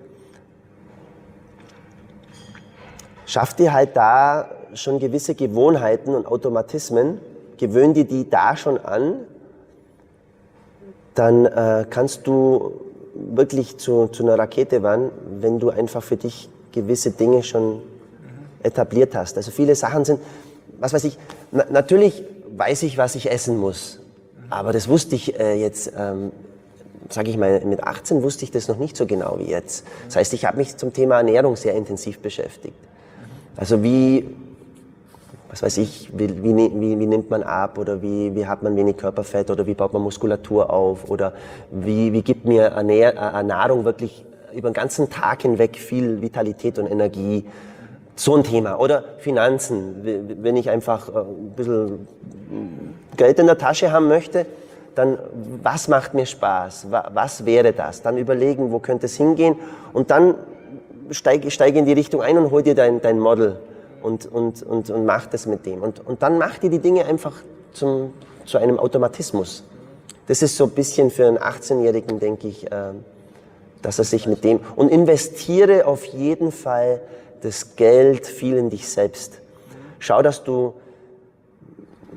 schaff dir halt da schon gewisse Gewohnheiten und Automatismen, gewöhn dir die da schon an, dann äh, kannst du wirklich zu, zu einer Rakete werden, wenn du einfach für dich gewisse Dinge schon etabliert hast. Also viele Sachen sind, was weiß ich, na, natürlich weiß ich, was ich essen muss, aber das wusste ich äh, jetzt, ähm, sage ich mal, mit achtzehn wusste ich das noch nicht so genau wie jetzt. Das heißt, ich habe mich zum Thema Ernährung sehr intensiv beschäftigt. Also wie, was weiß ich, wie, wie, wie, wie nimmt man ab oder wie, wie hat man wenig Körperfett oder wie baut man Muskulatur auf oder wie, wie gibt mir Ernähr- Nahrung wirklich über den ganzen Tag hinweg viel Vitalität und Energie. So ein Thema. Oder Finanzen. Wenn ich einfach ein bisschen Geld in der Tasche haben möchte, dann was macht mir Spaß? Was wäre das? Dann überlegen, wo könnte es hingehen? Und dann steige, steige in die Richtung ein und hol dir dein, dein Model und, und, und, und mach das mit dem. Und, und dann mach dir die Dinge einfach zum, zu einem Automatismus. Das ist so ein bisschen für einen achtzehnjährigen, denke ich, dass er sich mit dem, und investiere auf jeden Fall das Geld viel in dich selbst. Schau, dass du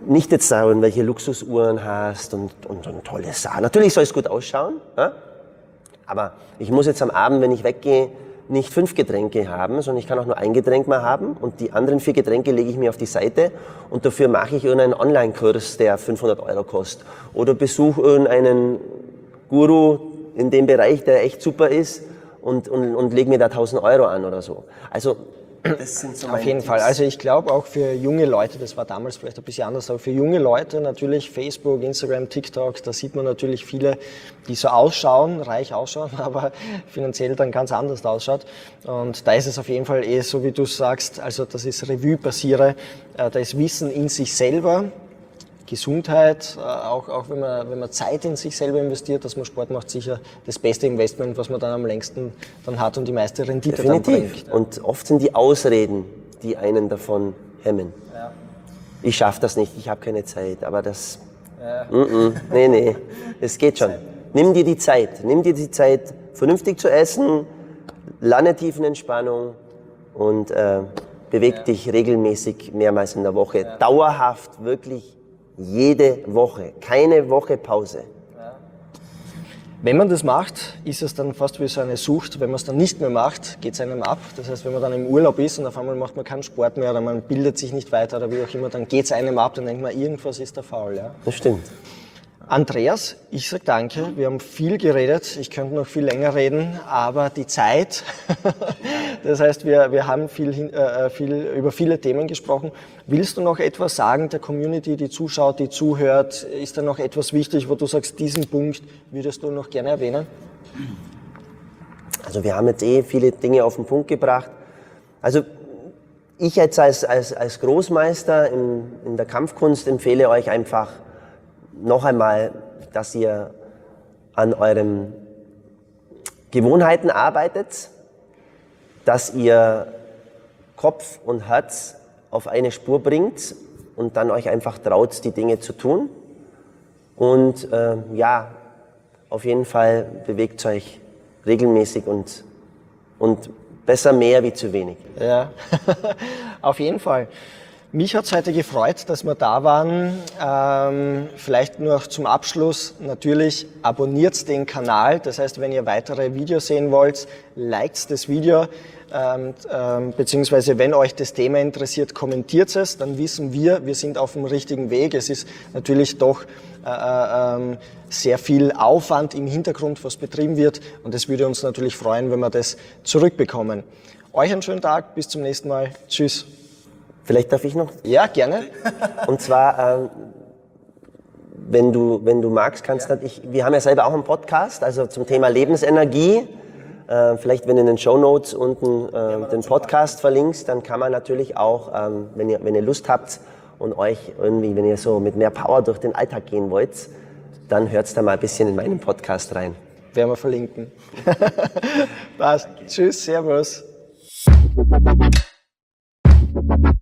nicht jetzt da irgendwelche Luxusuhren hast und, und, und tolle Sachen. Natürlich soll es gut ausschauen, ja? Aber ich muss jetzt am Abend, wenn ich weggehe, nicht fünf Getränke haben, sondern ich kann auch nur ein Getränk mal haben und die anderen vier Getränke lege ich mir auf die Seite und dafür mache ich irgendeinen Online-Kurs, der fünfhundert Euro kostet. Oder besuche irgendeinen Guru in dem Bereich, der echt super ist und, und, und lege mir da tausend Euro an oder so. Also das sind so meine Auf jeden Tipps. Fall. Also ich glaube auch für junge Leute, das war damals vielleicht ein bisschen anders, aber für junge Leute natürlich Facebook, Instagram, TikTok, da sieht man natürlich viele, die so ausschauen, reich ausschauen, aber finanziell dann ganz anders ausschaut. Und da ist es auf jeden Fall eh so, wie du sagst, also das ist Revue passiere, da ist Wissen in sich selber, Gesundheit, auch, auch wenn man, wenn man Zeit in sich selber investiert, dass man Sport macht, sicher das beste Investment, was man dann am längsten dann hat und die meiste Rendite Definitiv. dann bringt. Und oft sind die Ausreden, die einen davon hemmen. Ja. Ich schaffe das nicht, ich habe keine Zeit, aber das, ja. mm -mm, nee, nee, es geht schon. Nimm dir die Zeit, nimm dir die Zeit, vernünftig zu essen, lange Tiefenentspannung und äh, beweg ja. dich regelmäßig mehrmals in der Woche. Ja. Dauerhaft, wirklich jede Woche, keine Woche Pause. Wenn man das macht, ist es dann fast wie so eine Sucht. Wenn man es dann nicht mehr macht, geht es einem ab. Das heißt, wenn man dann im Urlaub ist und auf einmal macht man keinen Sport mehr oder man bildet sich nicht weiter oder wie auch immer, dann geht es einem ab, dann denkt man, irgendwas ist da faul. Ja? Das stimmt. Andreas, ich sage danke. Wir haben viel geredet. Ich könnte noch viel länger reden, aber die Zeit. Das heißt, wir, wir haben viel, äh, viel über viele Themen gesprochen. Willst du noch etwas sagen der Community, die zuschaut, die zuhört? Ist da noch etwas wichtig, wo du sagst, diesen Punkt würdest du noch gerne erwähnen? Also wir haben jetzt eh viele Dinge auf den Punkt gebracht. Also ich jetzt als, als, als Großmeister in, in der Kampfkunst empfehle euch einfach, noch einmal, dass ihr an euren Gewohnheiten arbeitet, dass ihr Kopf und Herz auf eine Spur bringt und dann euch einfach traut, die Dinge zu tun. Und äh, ja, auf jeden Fall bewegt euch regelmäßig und, und besser mehr wie zu wenig. Ja, auf jeden Fall. Mich hat es heute gefreut, dass wir da waren. Ähm, vielleicht noch zum Abschluss, natürlich abonniert den Kanal. Das heißt, wenn ihr weitere Videos sehen wollt, liked das Video. Ähm, ähm, beziehungsweise wenn euch das Thema interessiert, kommentiert es. Dann wissen wir, wir sind auf dem richtigen Weg. Es ist natürlich doch äh, äh, sehr viel Aufwand im Hintergrund, was betrieben wird. Und es würde uns natürlich freuen, wenn wir das zurückbekommen. Euch einen schönen Tag, bis zum nächsten Mal. Tschüss. Vielleicht darf ich noch? Ja, gerne. Und zwar, ähm, wenn du, wenn du magst, kannst du, ich, wir haben ja selber auch einen Podcast, also zum Thema Lebensenergie. Äh, vielleicht, wenn du in den Shownotes unten äh, den Podcast verlinkst, dann kann man natürlich auch, ähm, wenn ihr, wenn ihr Lust habt und euch irgendwie, wenn ihr so mit mehr Power durch den Alltag gehen wollt, dann hört da mal ein bisschen in meinen Podcast rein. Werden wir verlinken. Passt. Tschüss, servus.